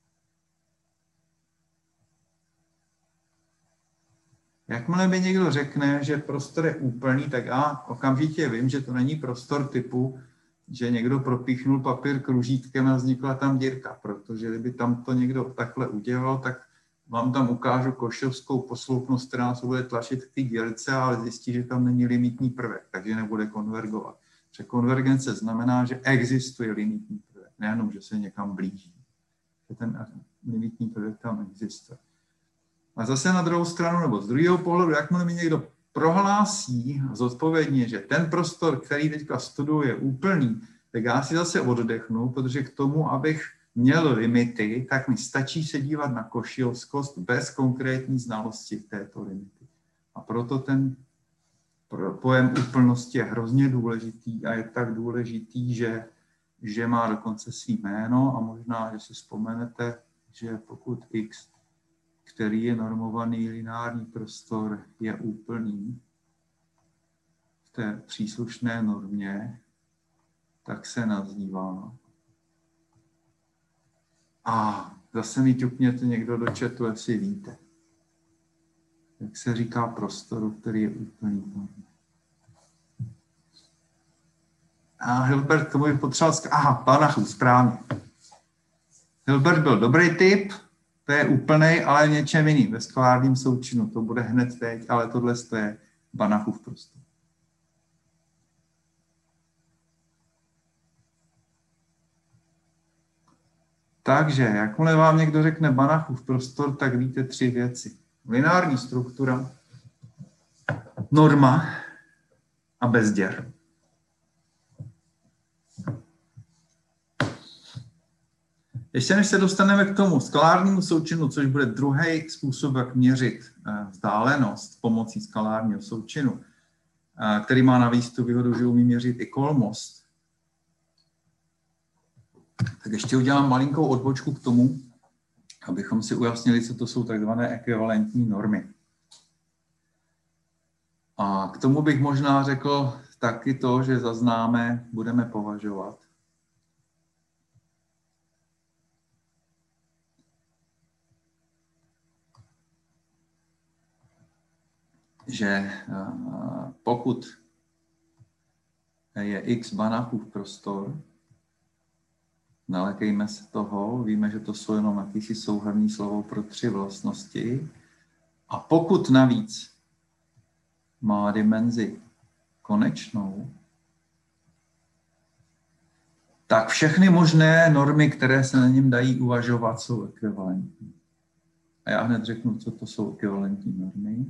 Speaker 1: Jakmile mi někdo řekne, že prostor je úplný, tak já okamžitě vím, že to není prostor typu, že někdo propíchnul papír kružítkem a vznikla tam dírka, protože kdyby tam to někdo takhle udělal, tak vám tam ukážu košovskou posloupnost, která se bude tlačit k té dírce, ale zjistí, že tam není limitní prvek, takže nebude konvergovat. Protože konvergence znamená, že existuje limitní prvek, nejenom, že se někam blíží. Že ten limitní prvek tam existuje. A zase na druhou stranu, nebo z druhého pohledu, jakmile mi někdo prohlásí zodpovědně, že ten prostor, který teďka studuju, je úplný, tak já si zase oddechnu, protože k tomu, abych měl limity, tak mi stačí se dívat na košilskost bez konkrétní znalosti této limity. A proto ten pojem úplnosti je hrozně důležitý a je tak důležitý, že má dokonce svý jméno a možná, že si vzpomenete, že pokud X, který je normovaný lineární prostor, je úplný v té příslušné normě, tak se nazývá. A zase mi ťukněte někdo do chatu, jestli víte. Jak se říká prostoru, který je úplný v normě. A Hilbert, tomu bych potřeboval... Aha, Banachův, správně. Hilbert byl dobrý typ, to je úplnej, ale něčem jiným, ve skalárním součinu. To bude hned teď, ale tohle je Banachův prostor. Takže, jakmile vám někdo řekne Banachův prostor, tak víte 3 věci. Lineární struktura, norma a bezděr. Ještě než se dostaneme k tomu skalárnímu součinu, což bude druhý způsob, jak měřit vzdálenost pomocí skalárního součinu, který má navíc tu výhodu, že umí měřit i kolmost, tak ještě udělám malinkou odbočku k tomu, abychom si ujasnili, co to jsou takzvané ekvivalentní normy. A k tomu bych možná řekl taky to, že za známé budeme považovat, že pokud je X Banachův prostor, nalekejme se toho, víme, že to jsou jenom jakýsi souhrnný slovo pro 3 vlastnosti. A pokud navíc má dimenzi konečnou, tak všechny možné normy, které se na něm dají uvažovat, jsou ekvivalentní. A já hned řeknu, co to jsou ekvivalentní normy.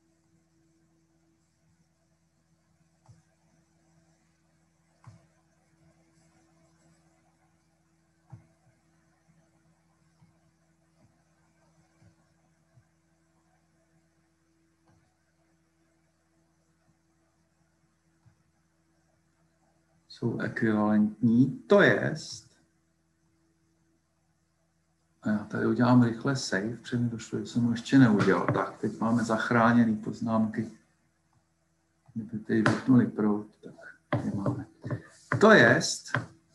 Speaker 1: Jsou ekvivalentní, to jest, a já tady udělám rychle save, protože mi došlo, že jsem ho ještě neudělal. Tak, teď máme zachráněné poznámky. Kdyby tady vypnuli proud, tak je máme. To jest,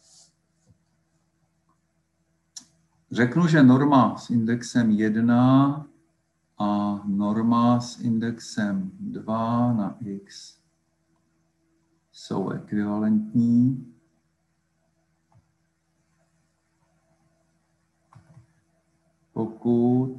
Speaker 1: řeknu, že norma s indexem 1 a norma s indexem 2 na x jsou ekvivalentní. Pokud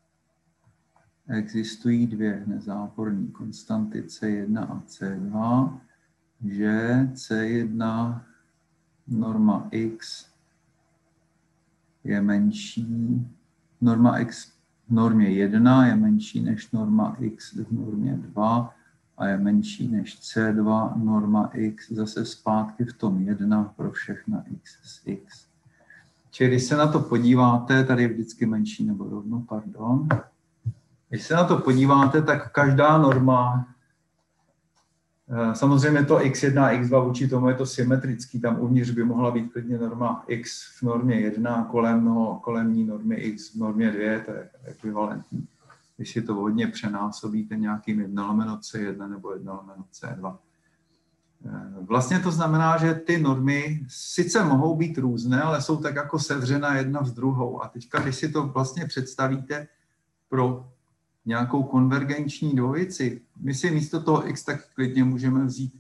Speaker 1: existují 2 nezáporné konstanty C1 a C2, že C1 norma x je menší, norma x v normě 1 je menší než norma x v normě 2 a je menší než C2 norma x zase zpátky v tom 1 pro všechna x z x. Čili když se na to podíváte, tady je vždycky menší nebo rovno, pardon. Když se na to podíváte, tak každá norma, samozřejmě to x1 a x2 vůči tomu je to symetrický, tam uvnitř by mohla být klidně norma x v normě 1 a kolem ní normy x v normě 2, to je ekvivalentní. Když si to hodně přenásobíte nějakým 1/C1 nebo 1/C2. Vlastně to znamená, že ty normy sice mohou být různé, ale jsou tak jako sevřena jedna s druhou. A teďka, když si to vlastně představíte pro nějakou konvergenční dvojici, my si místo toho x tak klidně můžeme vzít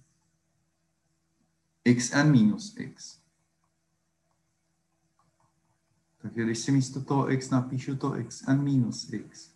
Speaker 1: xn minus x. Takže když si místo toho x napíšu to xn minus x,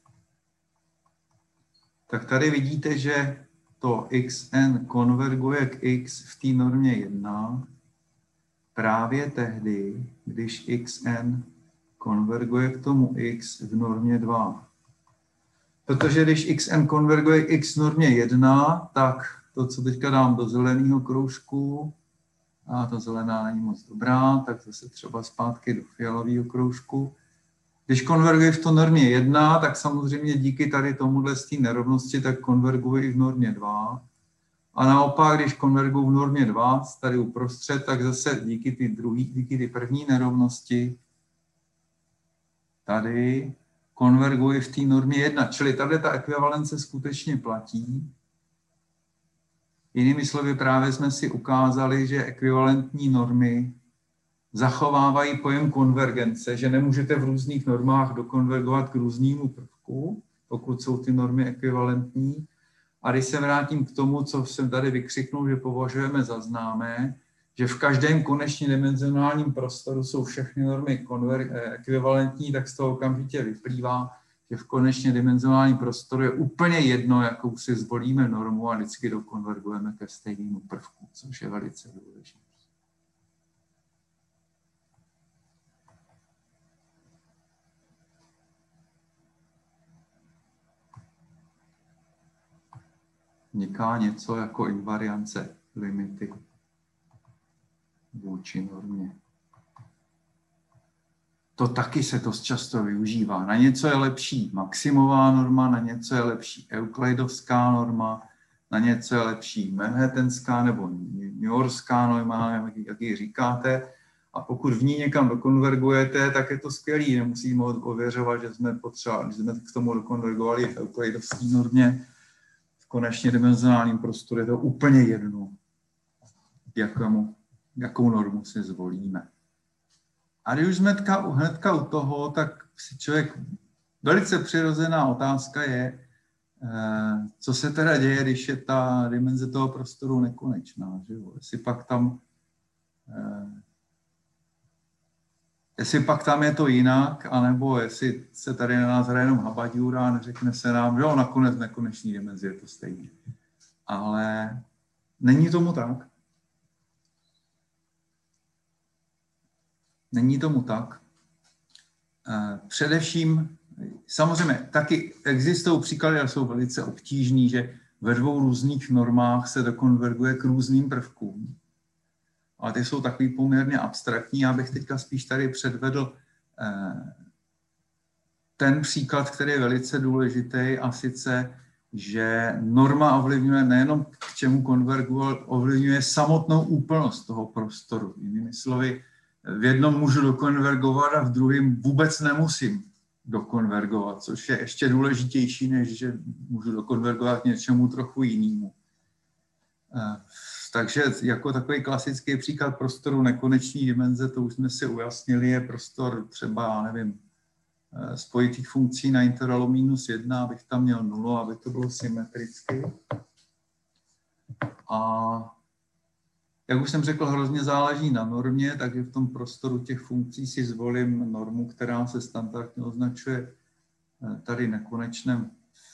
Speaker 1: tak tady vidíte, že to xn konverguje k x v té normě 1 právě tehdy, když xn konverguje k tomu x v normě 2. Protože když xn konverguje k x normě 1, tak to, co teďka dám do zeleného kroužku, a ta zelená není moc dobrá, tak zase třeba zpátky do fialového kroužku. Když konverguje v to normě 1, tak samozřejmě díky tady tomuhle z té nerovnosti, tak konverguje i v normě 2. A naopak, když konverguji v normě 2, tady uprostřed, tak zase díky ty první nerovnosti tady konverguji v té normě 1. Čili tady ta ekvivalence skutečně platí. Jinými slovy, právě jsme si ukázali, že ekvivalentní normy zachovávají pojem konvergence, že nemůžete v různých normách dokonvergovat k různému prvku, pokud jsou ty normy ekvivalentní. A když se vrátím k tomu, co jsem tady vykřiknul, že považujeme za známé, že v každém konečně dimenzionálním prostoru jsou všechny normy ekvivalentní, tak z toho okamžitě vyplývá, že v konečně dimenzionálním prostoru je úplně jedno, jakou si zvolíme normu a vždycky dokonvergujeme ke stejnému prvku, což je velice důležité. Vzniká něco jako invariance limity vůči normě. To taky se dost často využívá. Na něco je lepší maximová norma, na něco je lepší euklidovská norma, na něco je lepší manhattanská nebo newyorská norma, jak ji říkáte. A pokud v ní někam dokonvergujete, tak je to skvělý. Nemusíme ověřovat, že jsme k tomu dokonvergovali v euklidovské normě. V konečně dimenzionálním prostoru je to úplně jedno, jakou normu si zvolíme. A když už jsme hnedka u toho, tak si člověk, velice přirozená otázka je, co se teda děje, když je ta dimenze toho prostoru nekonečná. Že jo? Jestli pak tam je to jinak, anebo jestli se tady na nás hraje jenom habaďůra a neřekne se nám, že jo, nakonec nekonečný dimenzi je to stejně. Ale není tomu tak. Není tomu tak. Především, samozřejmě, taky existují příklady, ale jsou velice obtížný, že ve dvou různých normách se dokonverguje k různým prvkům. Ale ty jsou takový poměrně abstraktní. Já bych teďka spíš tady předvedl ten příklad, který je velice důležitý, a sice, že norma ovlivňuje nejenom k čemu konverguje, ovlivňuje samotnou úplnost toho prostoru. Jinými slovy, v jednom můžu dokonvergovat a v druhém vůbec nemusím dokonvergovat, což je ještě důležitější, než že můžu dokonvergovat k něčemu trochu jinému. Takže jako takový klasický příklad prostoru nekonečné dimenze, to už jsme si ujasnili, je prostor třeba, nevím, spojitých funkcí na intervalu -1, abych tam měl 0, aby to bylo symetricky. A jak už jsem řekl, hrozně záleží na normě, takže v tom prostoru těch funkcí si zvolím normu, která se standardně označuje tady nekonečném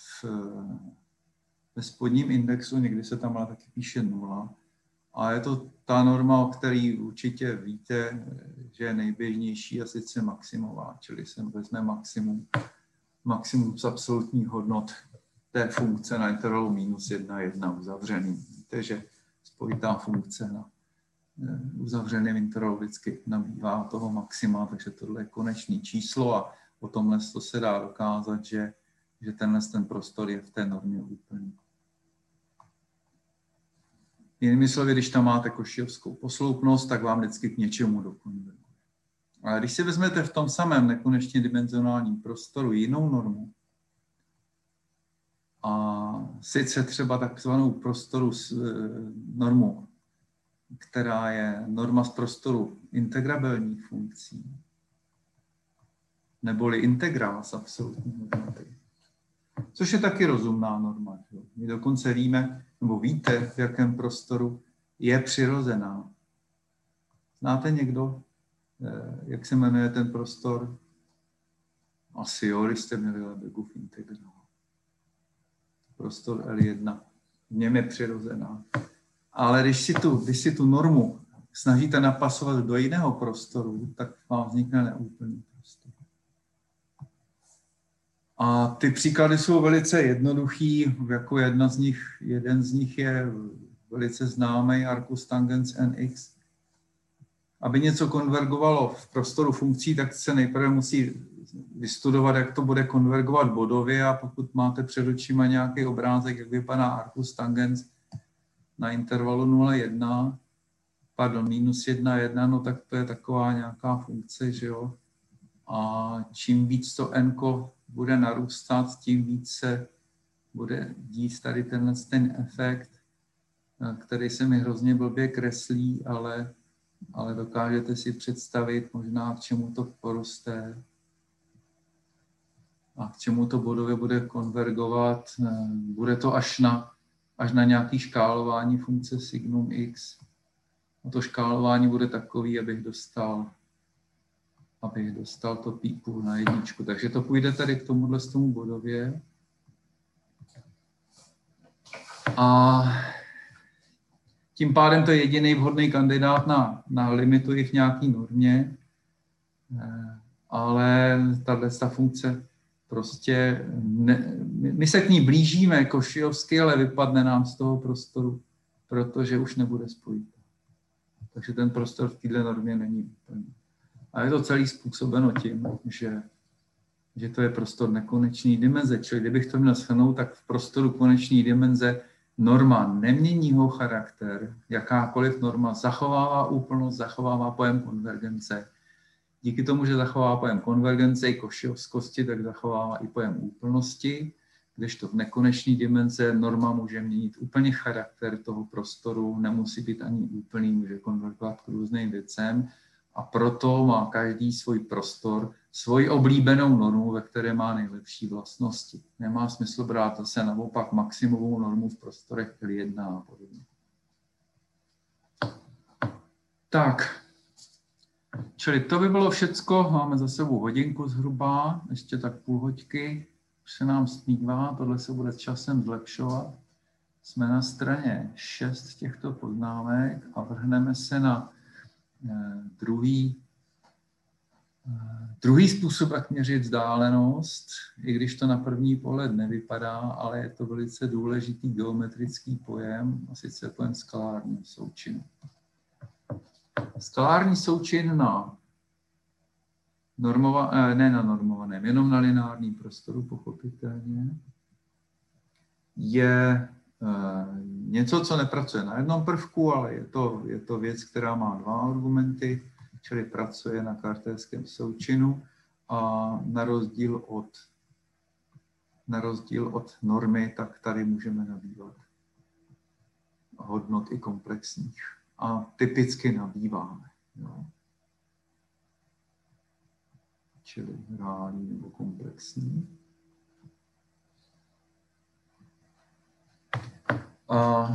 Speaker 1: ve spodním indexu, někdy se tam ale taky píše 0. A je to ta norma, o které určitě víte, že je nejběžnější, a sice maximová, čili se vezme maximum z absolutních hodnot té funkce na intervalu -1 uzavřený. Víte, že spojitá funkce na uzavřeném intervalu vždycky nabývá toho maxima, takže tohle je konečné číslo a o tomhle to se dá dokázat, že ten prostor je v té normě úplný. Jinými slovy, když tam máte košijovskou posloupnost, tak vám vždycky k něčemu dokonverguje. Ale když si vezmete v tom samém nekonečně dimenzionálním prostoru jinou normu, a sice třeba takzvanou normu, která je norma z prostoru integrabilních funkcí, neboli integrál z absolutní hodnoty, což je taky rozumná norma. My dokonce víme, nebo víte, v jakém prostoru je přirozená. Znáte někdo, jak se jmenuje ten prostor? Asi jo, když jste měli Lebesgueův integrál. Prostor L1. V něm je přirozená. Ale když si tu normu snažíte napasovat do jiného prostoru, tak vám vznikne neúplný prostor. A ty příklady jsou velice jednoduchý, jako jeden z nich je velice známý Arcus Tangens NX. Aby něco konvergovalo v prostoru funkcí, tak se nejprve musí vystudovat, jak to bude konvergovat bodově, a pokud máte před očima nějaký obrázek, jak vypadá Arcus Tangens na intervalu 0,1, pardon, -1,1, no tak to je taková nějaká funkce, že jo. A čím víc to n bude narůstat, tím víc se bude dít tady ten efekt, který se mi hrozně blbě kreslí, ale dokážete si představit možná, k čemu to poroste a k čemu to bodově bude konvergovat. Bude to až na nějaké škálování funkce signum x. A to škálování bude takový, abych dostal to pípu na jedničku. Takže to půjde tady k tomuhle z tomu bodově. A tím pádem to je jediný vhodný kandidát na limitu i v nějaké normě. Ale ta funkce prostě, my se k ní blížíme košijovsky, ale vypadne nám z toho prostoru, protože už nebude spojit. Takže ten prostor v této normě není úplný. A je to celý způsobeno tím, že to je prostor nekonečný dimenze. Čili kdybych to měl shrnout, tak v prostoru konečné dimenze norma nemění jeho charakter. Jakákoliv norma zachovává úplnost, zachovává pojem konvergence. Díky tomu, že zachovává pojem konvergence i košijovskosti, tak zachovává i pojem úplnosti, kdežto v nekonečné dimenze norma může měnit úplně charakter toho prostoru, nemusí být ani úplný, může konvergovat k různým věcem. A proto má každý svůj prostor, svoji oblíbenou normu, ve které má nejlepší vlastnosti. Nemá smysl brát zase naopak maximovou normu v prostorech L1 a podobně. Tak, čili to by bylo všecko. Máme za sebou hodinku zhruba, ještě tak půl hoďky. Už se nám smívá, tohle se bude časem zlepšovat. Jsme na straně 6 těchto poznámek a vrhneme se na druhý způsob, jak měřit vzdálenost, i když to na první pohled nevypadá, ale je to velice důležitý geometrický pojem, a sice pojem skalární součinu. Skalární součin jenom na lineárním prostoru, pochopitelně, je něco, co nepracuje na jednom prvku, ale je to věc, která má dva argumenty, čili pracuje na kartéském součinu a na rozdíl od normy, tak tady můžeme nabývat hodnot i komplexních. A typicky nabýváme. Jo. Čili reální nebo komplexní. A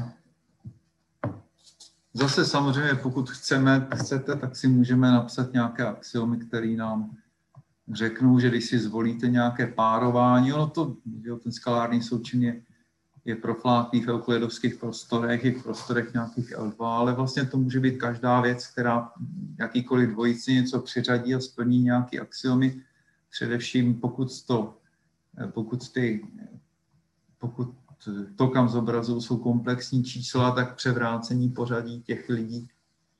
Speaker 1: zase samozřejmě, pokud chcete, tak si můžeme napsat nějaké axiomy, které nám řeknou, že když si zvolíte nějaké párování, ten skalární součin je profláklý v euklidovských prostorech i v prostorech nějakých L2, ale vlastně to může být každá věc, která jakýkoliv dvojici něco přiřadí a splní nějaké axiomy. Především pokud to, kam zobrazují, jsou komplexní čísla, tak převrácení pořadí těch lidí.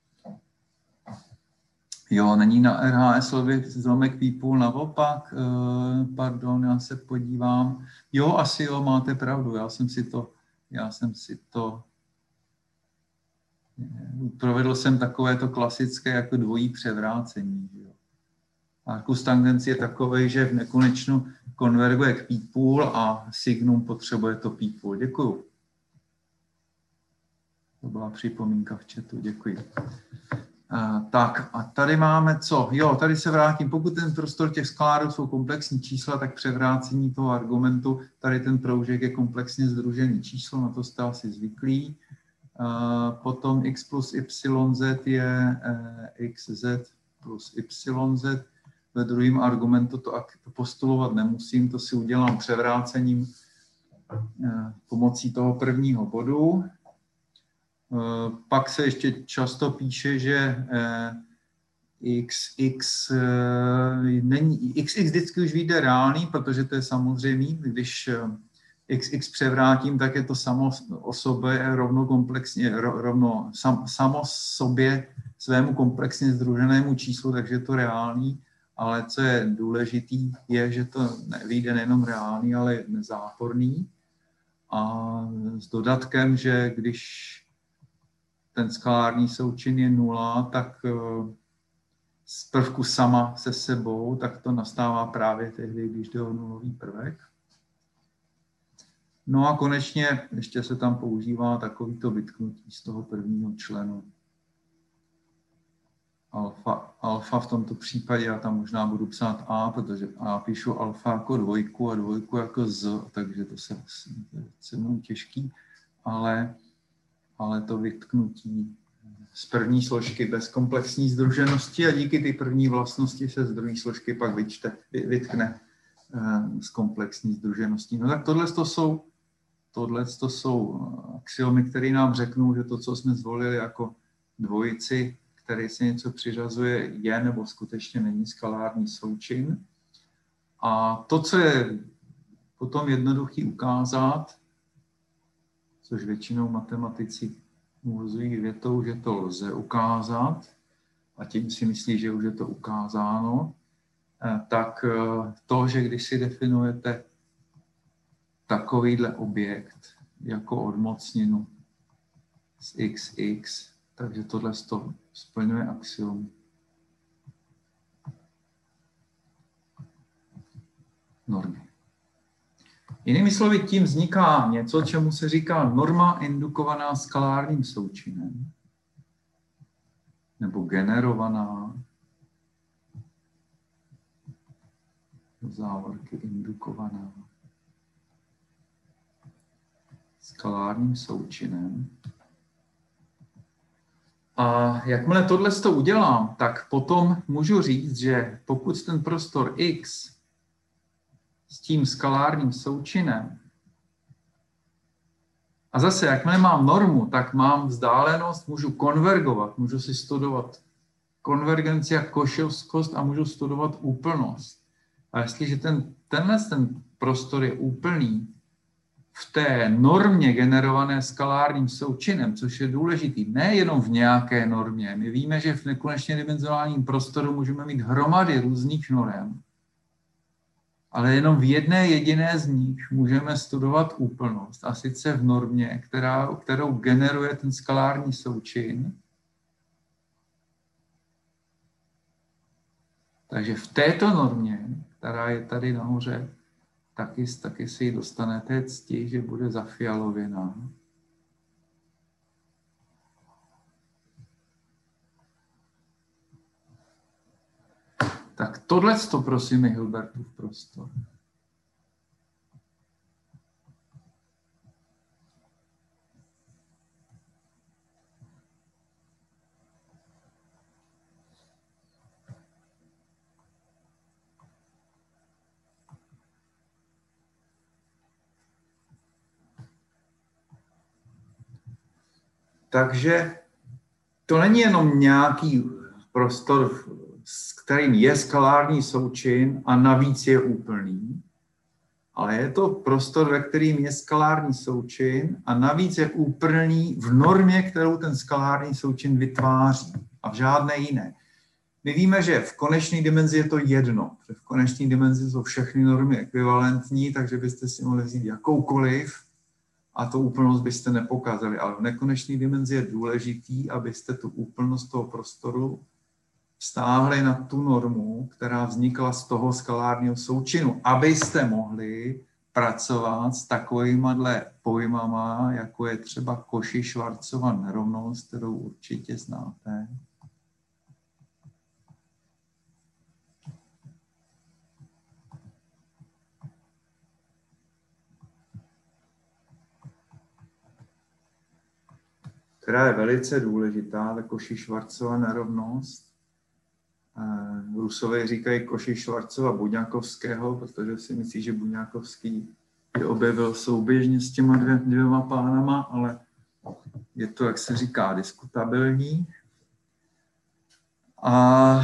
Speaker 1: Jo, není na RHS zlomek výpůl, naopak, pardon, já se podívám. Jo, asi jo, máte pravdu, já jsem si to provedl jsem takovéto klasické jako dvojí převrácení. Jo. Arcus Tangens je takový, že v nekonečnu konverguje k pípůl a signum potřebuje to pípůl. Děkuju. To byla připomínka v chatu, děkuji. Tak a tady máme co? Jo, tady se vrátím. Pokud ten prostor těch skalárů jsou komplexní čísla, tak převrácení toho argumentu, tady ten proužek je komplexně sdružený číslo, na to jste asi zvyklí. Potom x plus yz je xz plus yz. Ve druhém argumentu to postulovat nemusím, to si udělám převrácením pomocí toho prvního bodu. Pak se ještě často píše, že XX vždycky už vyjde reálný, protože to je samozřejmý. Když XX převrátím, tak je to samo o sobě rovno komplexně, samo sobě svému komplexně sdruženému číslu, takže je to reálný. Ale co je důležitý, je, že to vyjde nejenom reálný, ale nezáporný. A s dodatkem, že když ten skalární součin je 0, tak z prvku sama se sebou, tak to nastává právě tehdy, když jde o nulový prvek. No a konečně ještě se tam používá takovýto vytknutí z toho prvního členu. Alfa v tomto případě, já tam možná budu psát A, protože A píšu alfa jako dvojku a dvojku jako z, takže to se mnou těžký, ale to vytknutí z první složky bez komplexní sdruženosti a díky ty první vlastnosti se z druhé složky pak vytkne z komplexní sdružeností. No tak tohle jsou axiomy, které nám řeknou, že to, co jsme zvolili jako dvojici, který se něco přiřazuje, je nebo skutečně není skalární součin. A to, co je potom jednoduchý ukázat, což většinou matematici uvazují větou, že to lze ukázat, a tím si myslí, že už je to ukázáno, tak to, že když si definujete takovýhle objekt jako odmocninu z XX, takže tohle splňuje axiom normy. Jinými slovy, tím vzniká něco, čemu se říká norma indukovaná skalárním součinem, nebo generovaná do závorky indukovaná skalárním součinem. A jakmile tohle udělám, tak potom můžu říct, že pokud ten prostor X s tím skalárním součinem, a zase, jakmile mám normu, tak mám vzdálenost, můžu konvergovat, můžu si studovat konvergenci a košovskost a můžu studovat úplnost. A jestliže tenhle prostor je úplný v té normě generované skalárním součinem, což je důležitý, nejenom v nějaké normě. My víme, že v nekonečně dimenzionálním prostoru můžeme mít hromady různých norem, ale jenom v jedné jediné z nich můžeme studovat úplnost, a sice v normě, kterou generuje ten skalární součin. Takže v této normě, která je tady nahoře, taky si ji dostanete cti, že bude zafialověná. Tak tohleto, prosím, je Hilbertův prostor. Takže to není jenom nějaký prostor, s kterým je skalární součin a navíc je úplný, ale je to prostor, ve kterým je skalární součin a navíc je úplný v normě, kterou ten skalární součin vytváří a v žádné jiné. My víme, že v konečné dimenzi je to jedno, že v konečné dimenzi jsou všechny normy ekvivalentní, takže byste si mohli vzít jakoukoliv a tu úplnost byste nepokázali, ale v nekonečné dimenzi je důležitý, abyste tu úplnost toho prostoru vztáhli na tu normu, která vznikla z toho skalárního součinu, abyste mohli pracovat s takovýma pojmama, jako je třeba Cauchy-Schwarzova nerovnost, kterou určitě znáte. Která je velice důležitá, ta Cauchy-Schwarzova nerovnost. Rusové říkají Cauchy-Schwarzova Buňákovského, protože si myslí, že Buňákovský je objevil souběžně s těma dvěma pánama, ale je to, jak se říká, diskutabilní. A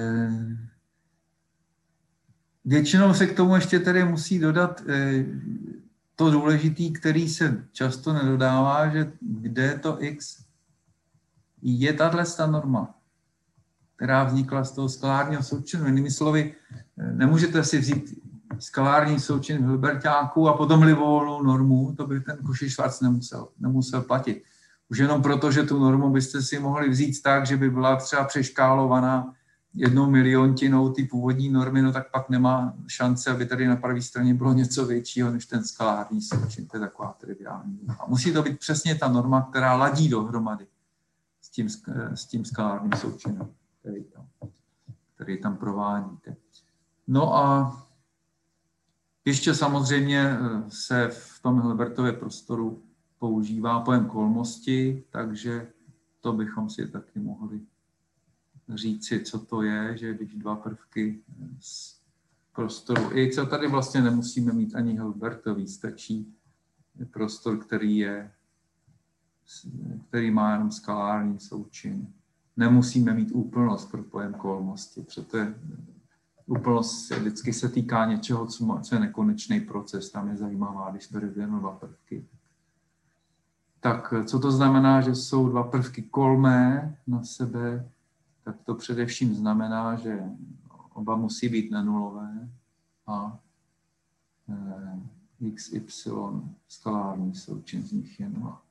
Speaker 1: většinou se k tomu ještě tedy musí dodat to důležitý, který se často nedodává, že kde je to x, je tato norma, která vznikla z toho skalárního součinu. Jinými slovy, nemůžete si vzít skalární součin Hilberťáku a potom libovolnou normu, to by ten Cauchy-Schwarz nemusel platit. Už jenom proto, že tu normu byste si mohli vzít tak, že by byla třeba přeškálovaná 1 miliontinou ty původní normy, no tak pak nemá šance, aby tady na pravé straně bylo něco většího než ten skalární součin. To je taková triviální. A musí to být přesně ta norma, která ladí dohromady s tím skalárním součinem, který tam provádíte. No a ještě samozřejmě se v tom Hilbertově prostoru používá pojem kolmosti, takže to bychom si taky mohli říci, co to je, že když dva prvky z prostoru X, a tady vlastně nemusíme mít ani Hilbertový, stačí prostor, který má jenom skalární součin. Nemusíme mít úplnost pro pojem kolmosti, protože úplnost vždycky se týká něčeho, co je nekonečný proces, tam je zajímavá, když bereme dva prvky. Tak co to znamená, že jsou dva prvky kolmé na sebe? Tak to především znamená, že oba musí být nenulové a x, y, skalární součin z nich je nula.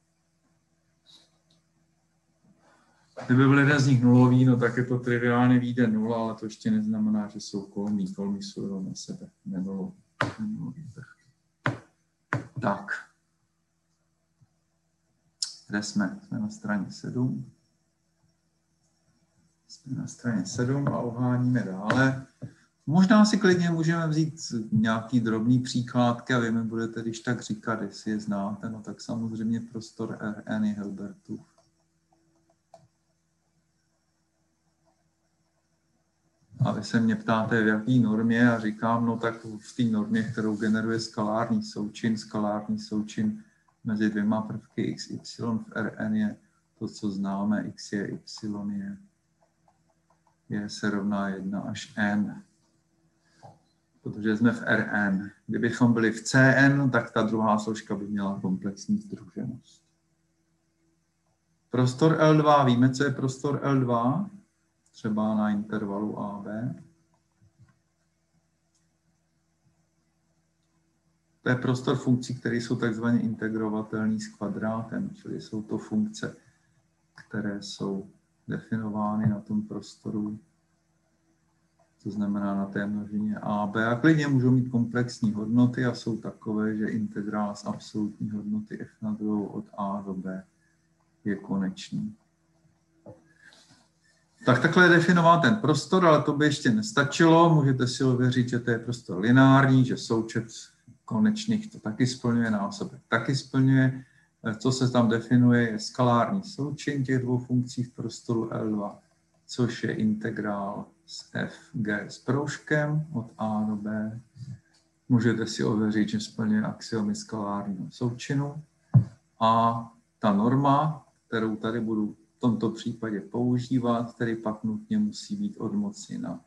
Speaker 1: Kdyby byl jeden z nich nulový, no tak je to triviálně vyjde nula, ale to ještě neznamená, že jsou kolmí. Kolmí jsou jenom na sebe nenulový. Tak. Kde jsme? Jsme na straně 7. Jsme na straně 7 a oháníme dále. Možná si klidně můžeme vzít nějaký drobný příkládky a vy mi budete když tak říkat, jestli je znáte, no tak samozřejmě prostor Rn je Hilbertův. A vy se mě ptáte, v jaký normě, a říkám, no tak v té normě, kterou generuje skalární součin mezi dvěma prvky x, y v Rn je to, co známe, x je, y je se rovná 1 až n. Protože jsme v Rn. Kdybychom byli v Cn, tak ta druhá složka by měla komplexní sdruženost. Prostor L2, víme, co je prostor L2? Třeba na intervalu AB. To je prostor funkcí, které jsou takzvaně integrovatelné s kvadrátem, čili jsou to funkce, které jsou definovány na tom prostoru, to znamená na té množině AB. A klidně můžou mít komplexní hodnoty a jsou takové, že integrál z absolutní hodnoty f na druhou od A do B je konečný. Tak takhle je definován ten prostor, ale to by ještě nestačilo. Můžete si ověřit, že to je prostor lineární, že součet konečných to taky splňuje, násobek taky splňuje. Co se tam definuje, je skalární součin těch dvou funkcí v prostoru L2, což je integrál z fg s proužkem od A do B. Můžete si ověřit, že splňuje axiomy skalárního součinu. A ta norma, kterou tady budu v tomto případě používat, tedy pak nutně musí být odmocněna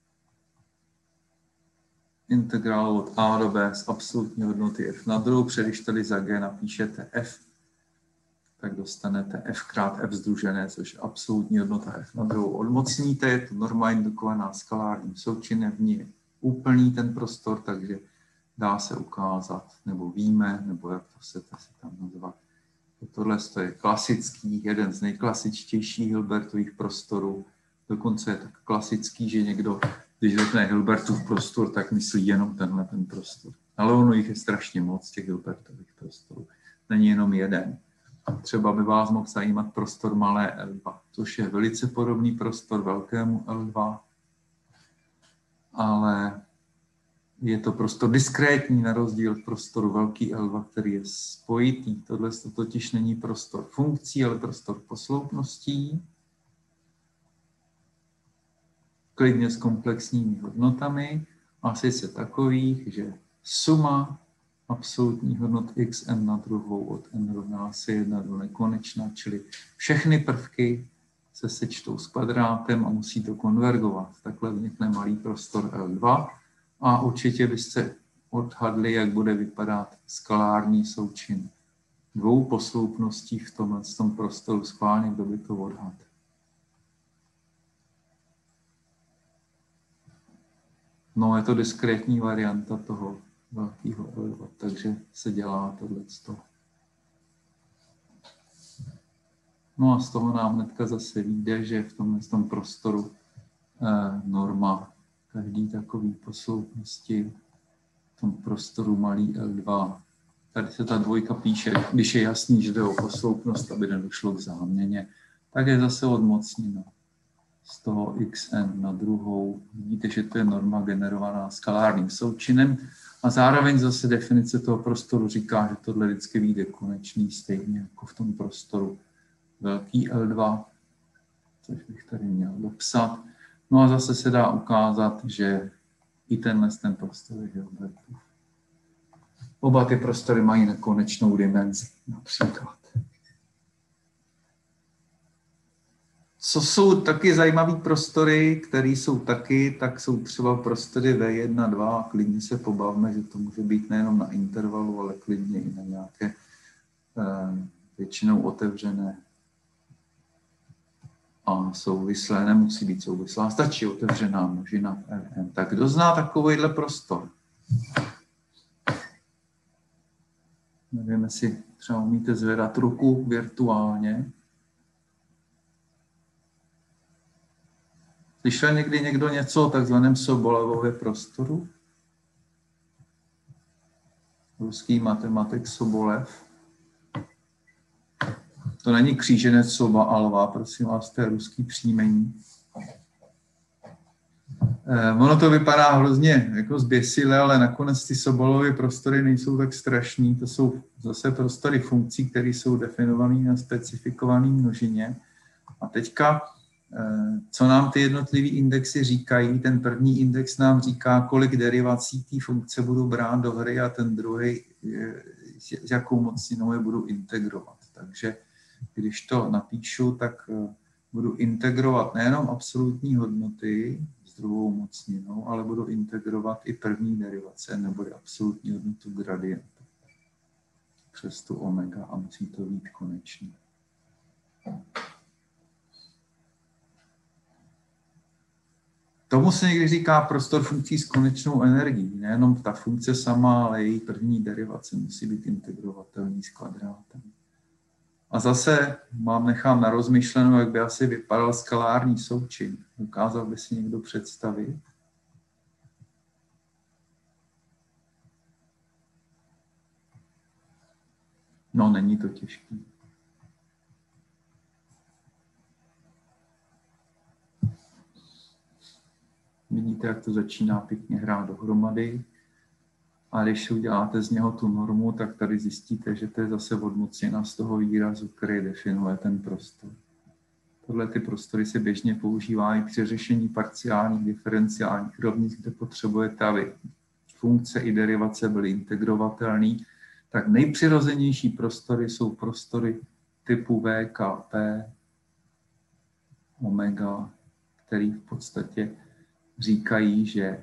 Speaker 1: integrál od A do B z absolutní hodnoty f na druhou, protože když tady za g napíšete f, tak dostanete f krát f združené, což je absolutní hodnota f na druhou. Odmocníte, je to norma indukovaná skalárním součinem, v ní je úplný ten prostor, takže dá se ukázat, nebo víme, nebo jak to chcete si tam nazvat. Tohle je klasický, jeden z nejklasičtějších Hilbertových prostorů. Dokonce je tak klasický, že někdo, když řekne Hilbertův prostor, tak myslí jenom tenhle ten prostor. Ale ono jich je strašně moc, těch Hilbertových prostorů. Není jenom jeden. Třeba by vás mohl zajímat prostor malé L2, což je velice podobný prostor velkému L2, ale je to prostor diskrétní na rozdíl od prostoru velký L2, který je spojitý. Tohle totiž není prostor funkcí, ale prostor posloupností. Klidně s komplexními hodnotami. A sice takových, že suma absolutní hodnot xn na druhou od n rovná se 1 do nekonečna, čili všechny prvky se sečtou s kvadrátem a musí to konvergovat. Takhle vznikne malý prostor L2 a určitě byste odhadli, jak bude vypadat skalární součin dvou posloupností v tom prostoru. Schválně, kdo by to odhadl. No, je to diskrétní varianta toho velkého L2, takže se dělá tohleto. No a z toho nám hnedka zase vyjde, že v tom prostoru norma každý takový posloupnosti v tom prostoru malý L2. Tady se ta dvojka píše, když je jasný, že jde o posloupnost, aby nedošlo k záměně, tak je zase odmocněna z toho xn na druhou. Vidíte, že to je norma generovaná skalárním součinem a zároveň zase definice toho prostoru říká, že tohle vždycky vyjde konečný, stejně jako v tom prostoru velký L2, což bych tady měl dopsat. No a zase se dá ukázat, že i ten prostor je Hilbertův. Oba ty prostory mají nekonečnou dimenzi, například. Co jsou taky zajímavé prostory, které jsou taky, tak jsou třeba prostory V1, 2. Klidně se pobavme, že to může být nejenom na intervalu, ale klidně i na nějaké většinou otevřené a souvislé, nemusí být souvislá, stačí otevřená množina Rn. Tak kdo zná takovýhle prostor? Nevím, jestli třeba umíte zvedat ruku virtuálně. Slyšel někdy někdo něco o takzvaném Sobolevově prostoru? Ruský matematik Sobolev. To není kříženec Soba Alva, prosím vás, to je ruský příjmení. Ono to vypadá hrozně jako zběsile, ale nakonec ty Sobolovy prostory nejsou tak strašný. To jsou zase prostory funkcí, které jsou definované na specifikované množině. A teďka, co nám ty jednotlivé indexy říkají, ten první index nám říká, kolik derivací té funkce budu brát do hry a ten druhý, s jakou mocninou je budu integrovat. Takže když to napíšu, tak budu integrovat nejenom absolutní hodnoty s druhou mocninou, ale budu integrovat i první derivace, neboli absolutní hodnotu gradientu přes tu omega a musí to být konečný. Tomu se někdy říká prostor funkcí s konečnou energií. Nejenom ta funkce sama, ale její první derivace musí být integrovatelný s kvadrátem. A zase nechám na rozmyšlenou, jak by asi vypadal skalární součin. Ukázal by si někdo představit? No, není to těžký. Vidíte, jak to začíná pěkně hrát dohromady. A když si uděláte z něho tu normu, tak tady zjistíte, že to je zase odmocněna z toho výrazu, který definuje ten prostor. Tohle ty prostory se běžně používají při řešení parciálních diferenciálních rovnic, kde potřebujete, aby funkce i derivace byly integrovatelné. Tak nejpřirozenější prostory jsou prostory typu VKP, omega, který v podstatě říkají, že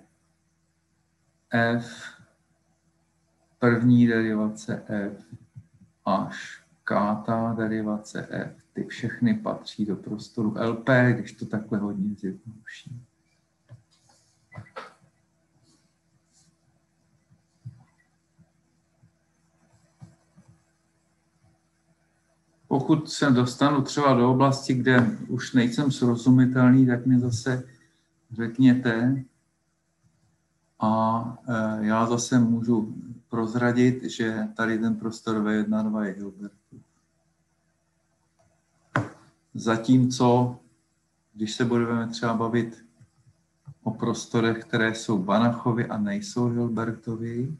Speaker 1: f první derivace f až kátá derivace f, ty všechny patří do prostoru LP, když to takhle hodně zjednoduším. Pokud se dostanu třeba do oblasti, kde už nejsem srozumitelný, tak mi zase řekněte a já zase můžu prozradit, že tady ten prostor V1, 2 je Hilbertův. Zatímco, když se budeme třeba bavit o prostorech, které jsou Banachovy a nejsou Hilbertovy,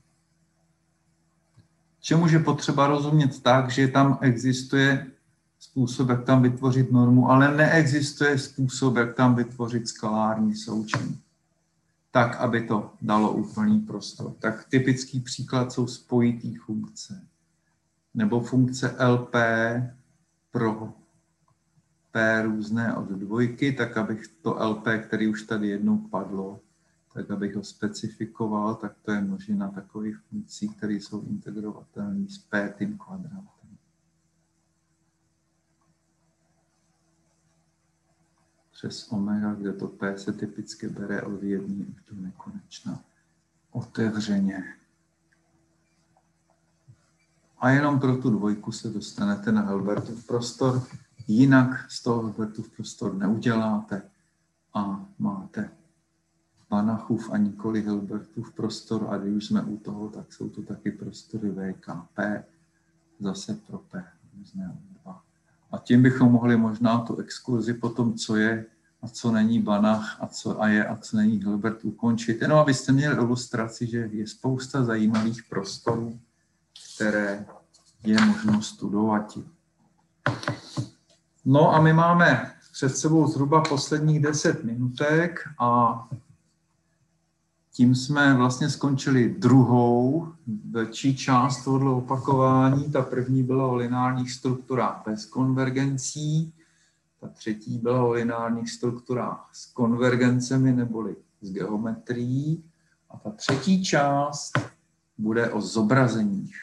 Speaker 1: čemu je potřeba rozumět tak, že tam existuje způsob, jak tam vytvořit normu, ale neexistuje způsob, jak tam vytvořit skalární součin, tak, aby to dalo úplný prostor. Tak typický příklad jsou spojitý funkce, nebo funkce LP pro P různé od dvojky, tak abych to LP, který už tady jednou padlo, tak abych ho specifikoval, tak to je množina takových funkcí, které jsou integrovatelné s P tím kvadrátem. Přes omega, kde to P se typicky bere od 1 do nekonečna. Otevřeně. A jenom pro tu dvojku se dostanete na Hilbertův prostor, jinak z toho Hilbertův prostor neuděláte a máte Banachův a nikoli Hilbertův prostor a když jsme u toho, tak jsou to taky prostory VKP, zase pro P, různé dva. A tím bychom mohli možná tu exkurzi po tom, co je a co není Banach a co je a co není Hilbert ukončit. Jenom abyste měli ilustraci, že je spousta zajímavých prostorů, které je možno studovat. No a my máme před sebou zhruba posledních 10 minutek a tím jsme vlastně skončili druhou větší část tohoto opakování. Ta první byla o lineárních strukturách bez konvergencí, ta třetí byla o lineárních strukturách s konvergencemi neboli s geometrií a ta třetí část bude o zobrazeních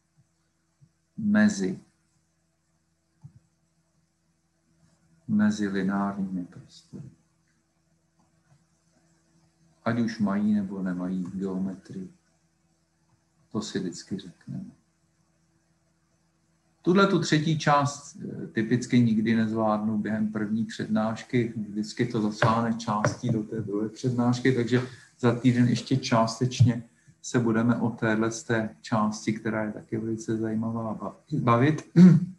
Speaker 1: mezi lineárními prostory. Ať už mají nebo nemají geometrii. To si vždycky řekneme. Tuhle tu třetí část typicky nikdy nezvládnu během první přednášky. Vždycky to zasáhne částí do té druhé přednášky, takže za týden ještě částečně se budeme o téhle části, která je taky velice zajímavá, bavit.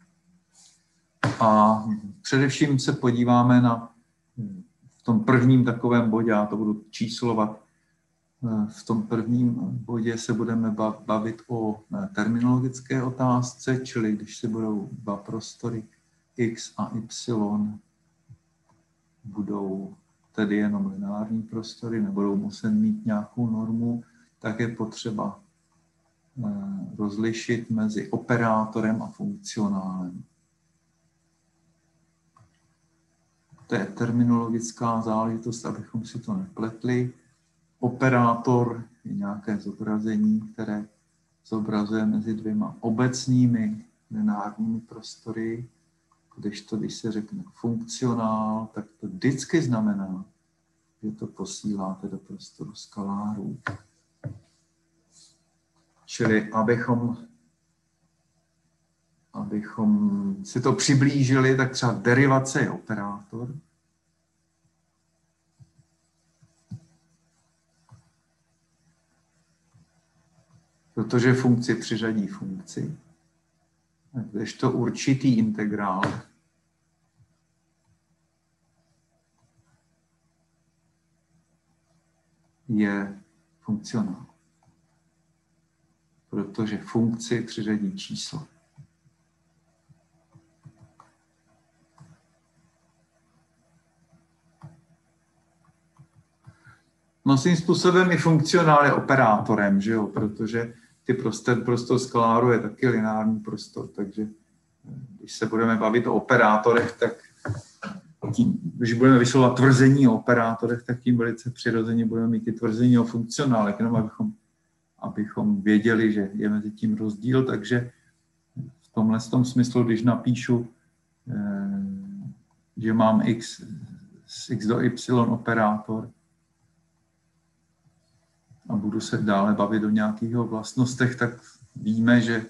Speaker 1: A především se podíváme na v tom prvním takovém bodě, já to budu číslovat, v tom prvním bodě se budeme bavit o terminologické otázce, čili když se budou dva prostory x a y, budou tedy jenom lineární prostory, nebudou muset mít nějakou normu, tak je potřeba rozlišit mezi operátorem a funkcionálem. To je terminologická záležitost, abychom si to nepletli. Operátor je nějaké zobrazení, které zobrazuje mezi dvěma obecnými lineárními prostory. Když se řekne funkcionál, tak to vždycky znamená, že to posíláte do prostoru skalárů. Čili abychom si to přiblížili, tak třeba derivace je operátor. Protože funkci přiřadí funkci. Když to určitý integrál je funkcionál. Protože funkci přiřadí číslo. No svým způsobem i funkcionál je operátorem, že jo? Protože prostor skaláru je taky lineární prostor, takže když se budeme bavit o operátorech, tak když budeme vyslovovat tvrzení o operátorech, tak tím velice přirozeně budeme mít i tvrzení o funkcionálech, jenom abychom věděli, že je mezi tím rozdíl, takže v tomhle smyslu, když napíšu, že mám z x do y operátor, a budu se dále bavit o nějakých vlastnostech, tak víme, že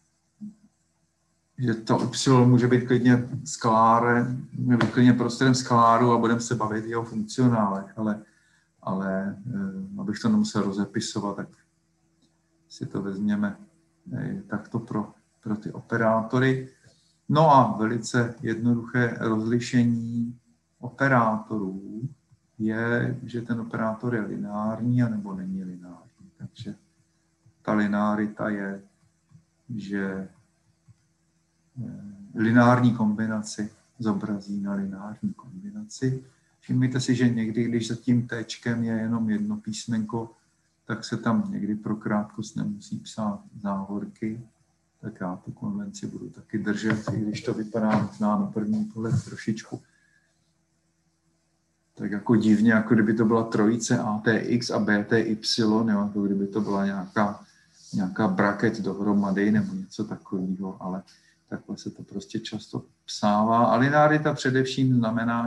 Speaker 1: to y může být klidně skalárem, může být klidně prostorem skaláru a budeme se bavit i o funkcionálech, ale abych to nemusel rozepisovat, tak si to vezměme takto pro ty operátory. No a velice jednoduché rozlišení operátorů je, že ten operátor je lineární a nebo není lineární. Takže ta linearita je, že lineární kombinaci zobrazí na lineární kombinaci. Všimněte si, že někdy, když za tím téčkem je jenom jedno písmenko, tak se tam někdy pro krátkost nemusí psát závorky. tak já tu konvenci budu taky držet, i když to vypadá možná na první pohled trošičku tak jako divně, jako kdyby to byla trojice ATX a BTY, jo, jako kdyby to byla nějaká braket dohromady nebo něco takového, ale takhle se to prostě často psává. A linearita především znamená,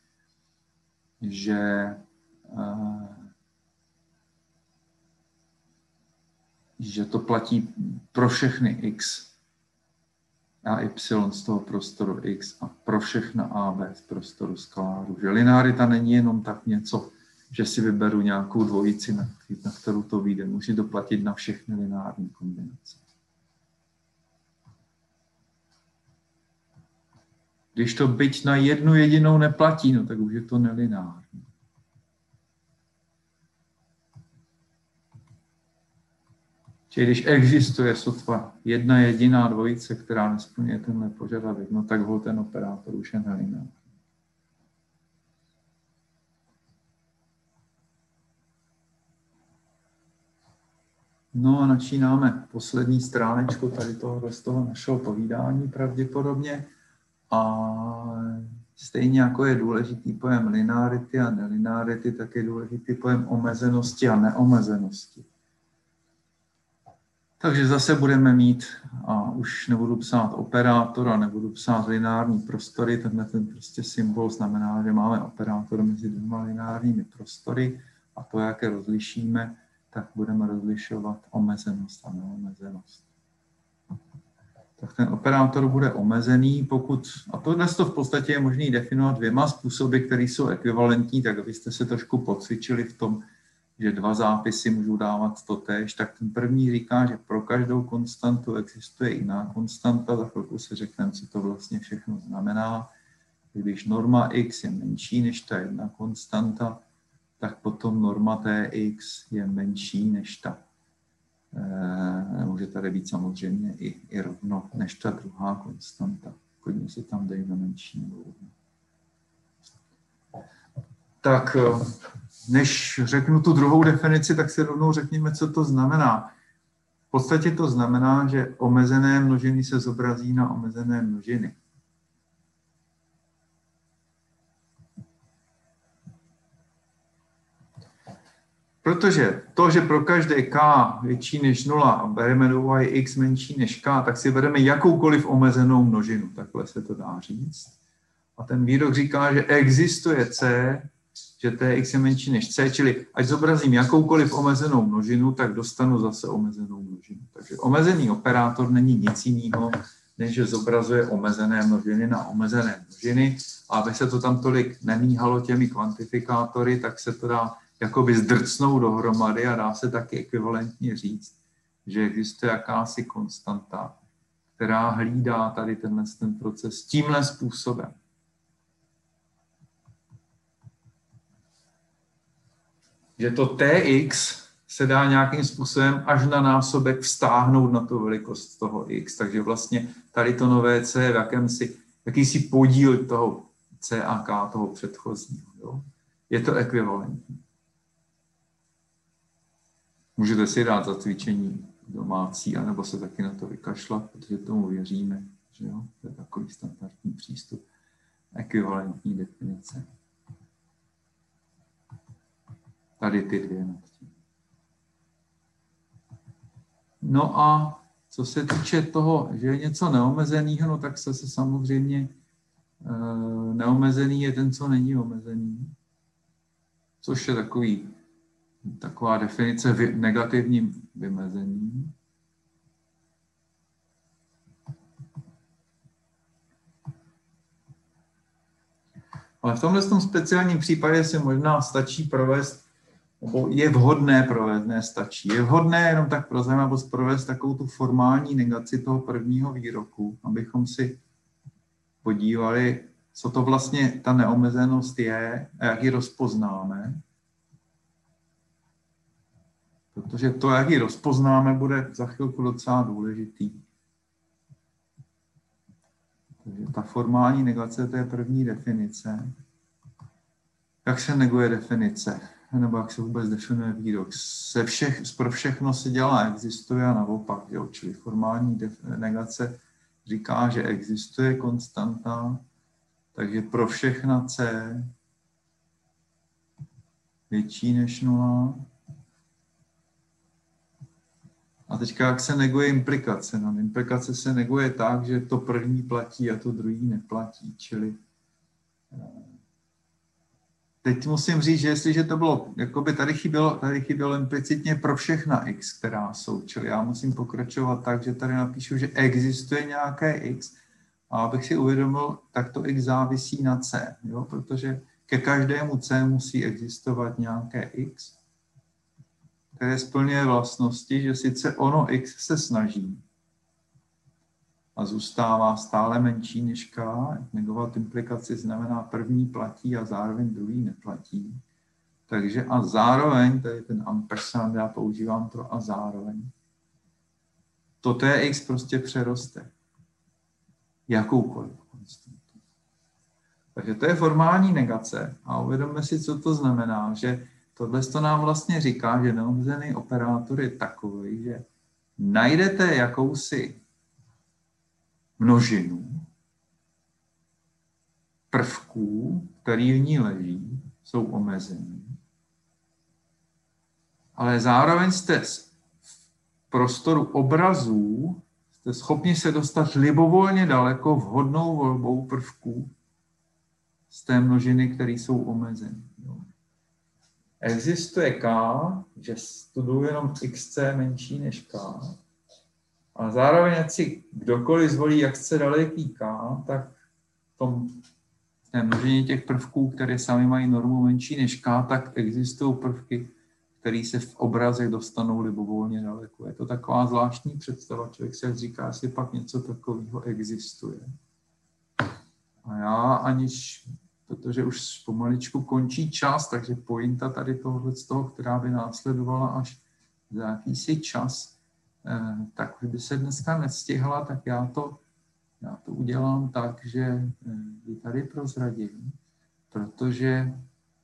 Speaker 1: že to platí pro všechny x a y z toho prostoru x a pro všechna AB z prostoru skaláru. Že linearita není jenom tak něco, že si vyberu nějakou dvojici, na kterou to vyjde. Musí to platit na všechny lineární kombinace. Když to byť na jednu jedinou neplatí, no tak už je to nelineární. Čili když existuje sotva jedna jediná dvojice, která nesplňuje tenhle požadavek, no tak ho ten operátor už je nelineární. No a začínáme poslední stránečku tady z toho našeho povídání pravděpodobně. A stejně jako je důležitý pojem linearity a nelinearity, tak je důležitý pojem omezenosti a neomezenosti. Takže zase budeme mít, a už nebudu psát operátor a nebudu psát lineární prostory, tenhle ten prostě symbol znamená, že máme operátor mezi dvěma lineárními prostory a to, jak je rozlišíme, tak budeme rozlišovat omezenost a neomezenost. Tak ten operátor bude omezený, a tohle to v podstatě je možné definovat dvěma způsoby, které jsou ekvivalentní, tak abyste se trošku pocvičili v tom, že dva zápisy můžou dávat totéž, tak ten první říká, že pro každou konstantu existuje jiná konstanta, za chvilku se řekneme, co to vlastně všechno znamená. Když norma x je menší než ta jedna konstanta, tak potom norma tx je menší než ta. Může tady být samozřejmě i rovno než ta druhá konstanta. Klidně si tam dejme menší nebo rovno. Tak než řeknu tu druhou definici, tak si rovnou řekněme, co to znamená. V podstatě to znamená, že omezené množiny se zobrazí na omezené množiny. Protože to, že pro každé k větší než 0 a bereme do úvahy x menší než k, tak si bereme jakoukoliv omezenou množinu. Takhle se to dá říct. A ten výrok říká, že existuje c, že tx je menší než c, čili ať zobrazím jakoukoliv omezenou množinu, tak dostanu zase omezenou množinu. Takže omezený operátor není nic jiného, než že zobrazuje omezené množiny na omezené množiny. A aby se to tam tolik nemíhalo těmi kvantifikátory, tak se to dá jakoby zdrcnou dohromady a dá se taky ekvivalentně říct, že existuje jakási konstanta, která hlídá tady ten proces tímhle způsobem. Že to tx se dá nějakým způsobem až na násobek vztáhnout na tu velikost toho x. Takže vlastně tady to nové c je jakýsi podíl toho c a k toho předchozího. Jo? Je to ekvivalentní. Můžete si dát za cvičení domácí, anebo se taky na to vykašlat, protože tomu věříme, že jo? To je takový standardní přístup. Ekvivalentní definice. Tady ty dvě nad tím. No a co se týče toho, že je něco neomezeného, no tak se samozřejmě neomezený je ten, co není omezený. Což je taková definice negativním vymezení. Ale v tomhle speciálním případě si možná stačí provést, nebo je vhodné provést, ne stačí. Je vhodné jenom tak pro zajímavost provést takovou tu formální negaci toho prvního výroku, abychom si podívali, co to vlastně ta neomezenost je a jak ji rozpoznáme. Protože to, jak ji rozpoznáme, bude za chvilku docela důležitý. Takže ta formální negace, to je první definice. Jak se neguje definice? nebo jak se vůbec definuje výrok. Pro všechno se dělá existuje a naopak, jo? Čili formální negace říká, že existuje konstanta, takže pro všechna C větší než 0. A teďka, jak se neguje implikace? No, implikace se neguje tak, že to první platí a to druhý neplatí. Čili teď musím říct, že jestliže to bylo, jakoby tady chybělo implicitně pro všechna x, která jsou. Čili já musím pokračovat tak, že tady napíšu, že existuje nějaké x. A abych si uvědomil, tak to x závisí na c. Jo? Protože ke každému c musí existovat nějaké x, které splňuje vlastnosti, že sice ono x se snaží a zůstává stále menší než k. Negovat implikaci znamená první platí a zároveň druhý neplatí. Takže a zároveň, tady ten ampersand, já používám pro a zároveň, to tx prostě přeroste jakoukoliv konstantu. Takže to je formální negace a uvědomme si, co to znamená, že tohle nám vlastně říká, že neomezený operátor je takový, že najdete jakousi množinu prvků, který v ní leží, jsou omezený, ale zároveň jste v prostoru obrazů jste schopni se dostat libovolně daleko vhodnou volbou prvků z té množiny, které jsou omezeny. Existuje k, že studuju jenom xc menší než k, a zároveň, ať si kdokoliv zvolí, jak chce daleký k, tak v té množině těch prvků, které sami mají normu menší než k, tak existují prvky, které se v obrazech dostanou libovolně daleko. Je to taková zvláštní představa, člověk se říká, jestli pak něco takového existuje. A já protože už pomaličku končí čas, takže pointa tady tohohle z toho, která by následovala až za jakýsi čas, tak by se dneska nestihla, tak já to udělám tak, že ji tady prozradím, protože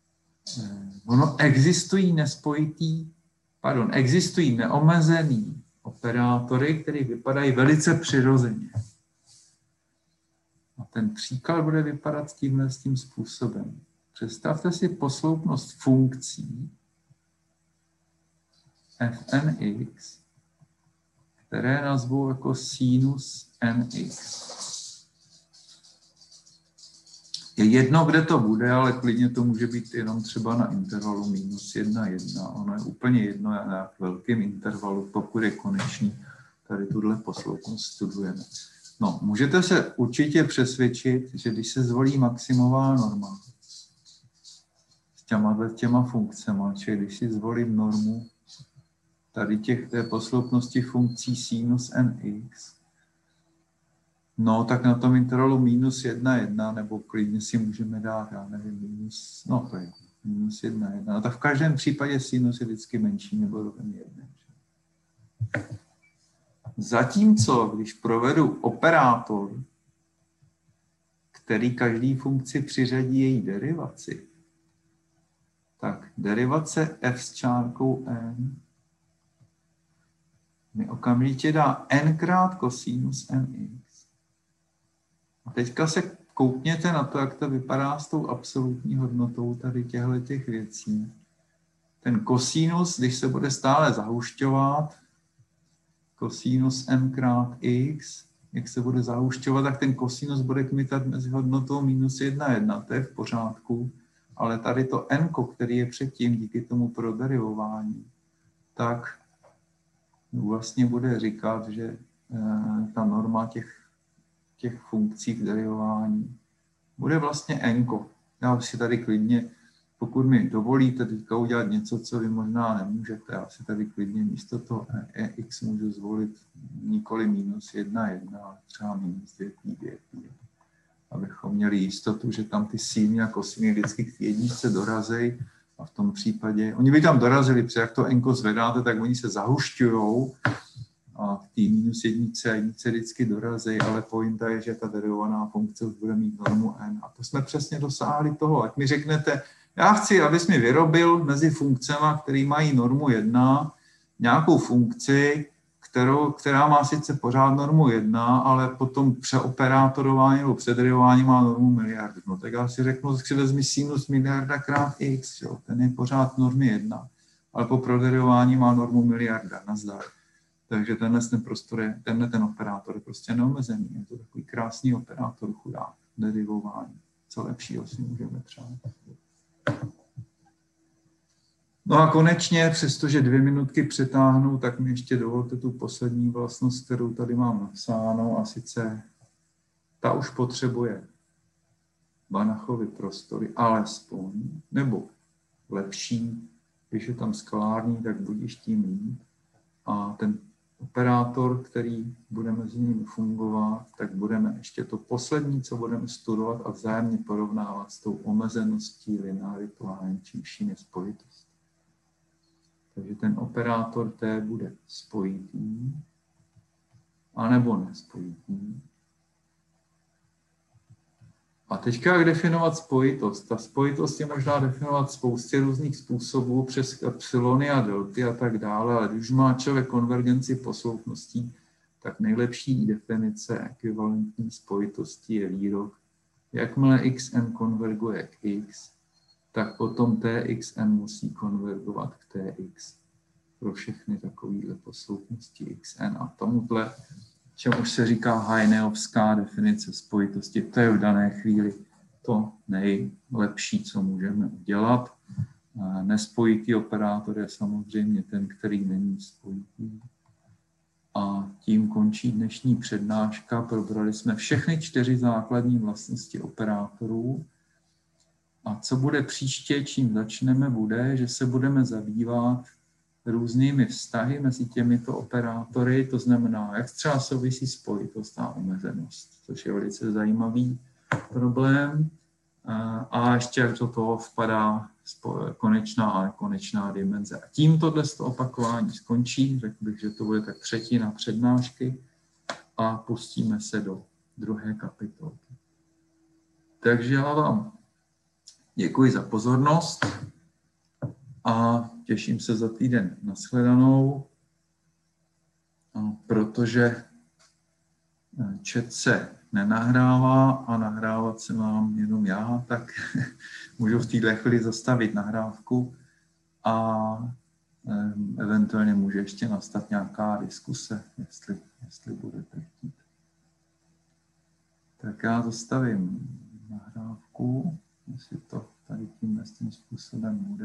Speaker 1: existují neomezený operátory, které vypadají velice přirozeně. A ten příklad bude vypadat tím způsobem. Představte si posloupnost funkcí fnx, které nazvu jako sinus nx. Je jedno, kde to bude, ale klidně to může být jenom třeba na intervalu -1,1. Ono je úplně jedno, na velkém intervalu, pokud je konečný. Tady tuhle posloupnost studujeme. No, můžete se určitě přesvědčit, že když se zvolí maximová norma s těma funkcema, čili když si zvolím normu tady té posloupnosti funkcí sinus nx, no, tak na tom intervalu -1,1, nebo klidně si můžeme dát, já nevím, -1,1. No, tak v každém případě sinus je vždycky menší nebo rovný 1. Zatímco, když provedu operátor, který každý funkci přiřadí její derivaci, tak derivace f s čárkou n mi okamžitě dá n-krát kosinus nx. A teďka se koukněte na to, jak to vypadá s tou absolutní hodnotou tady těch věcí. Ten kosinus, když se bude stále zahušťovat, kosinus n krát x, jak se bude zahušťovat, tak ten kosinus bude kmitat mezi hodnotou -1,1, to je v pořádku, ale tady to n, který je předtím díky tomu proderivování, tak vlastně bude říkat, že ta norma těch funkcí v derivování bude vlastně n. Já si tady klidně, pokud mi dovolíte teďka udělat něco, co vy možná nemůžete, já si tady klidně místo toho x můžu zvolit nikoli -1,1, ale třeba -2,5, abychom měli jistotu, že tam ty síny a kosiny vždycky k jedničce dorazí a v tom případě, oni by tam dorazili, protože jak to n zvedáte, tak oni se zahušťujou a v té -1 a jednice vždycky dorazí, ale pointa je, že ta derivovaná funkce už bude mít normu n. A to jsme přesně dosáhli toho. Ať mi řeknete, Já chci, abys mi vyrobil mezi funkcemi, které mají normu 1, nějakou funkci, která má sice pořád normu 1, ale potom přeoperátorování nebo přederivování má normu miliardy. No, tak já si řeknu, že si vezmi sinus miliarda krát x, jo, ten je pořád normy 1, ale po proderivování má normu miliarda, nazdar. Takže ten operátor je prostě neomezený. Je to takový krásný operátor chudák, derivování. Co lepšího si můžeme přát. No a konečně, přestože 2 minutky přetáhnu, tak mi ještě dovolte tu poslední vlastnost, kterou tady mám napsánou, a sice ta už potřebuje Banachovy prostory alespoň, nebo lepší, když je tam skalární, tak budíš tím líp. A ten operátor, který bude mezi nimi fungovat, tak budeme ještě to poslední, co budeme studovat a vzájemně porovnávat s tou omezeností linearitu a nejčím je spojitost. Takže ten operátor T bude spojitý, anebo nespojitý. A teďka jak definovat spojitost? Ta spojitost je možná definovat spoustě různých způsobů přes epsilony a delty a tak dále, ale když má člověk konvergenci posloupností, tak nejlepší definice ekvivalentní spojitosti je výrok, jakmile xn konverguje k x, tak potom txn musí konvergovat k tx pro všechny takovéhle posloupnosti xn. A tomuhle, čemu se říká Heineovská definice spojitosti, to je v dané chvíli to nejlepší, co můžeme udělat. Nespojitý operátor je samozřejmě ten, který není spojitý. A tím končí dnešní přednáška. Probrali jsme všechny 4 základní vlastnosti operátorů. A co bude příště, čím začneme, bude, že se budeme zabývat různými vztahy mezi těmito operátory, to znamená, jak třeba souvisí spojitost a omezenost, což je velice zajímavý problém. A ještě jak do toho vpadá konečná a nekonečná dimenze. A tím tohle opakování skončí, řekl bych, že to bude tak 3. přednášky a pustíme se do 2. kapitolky. Takže já vám děkuji za pozornost a těším se za týden. Nashledanou, protože chat se nenahrává a nahrávat se mám jenom já, tak můžu v této chvíli zastavit nahrávku a eventuálně může ještě nastat nějaká diskuse, jestli budete chtít. Tak já zastavím nahrávku, jestli to tady tím způsobem bude.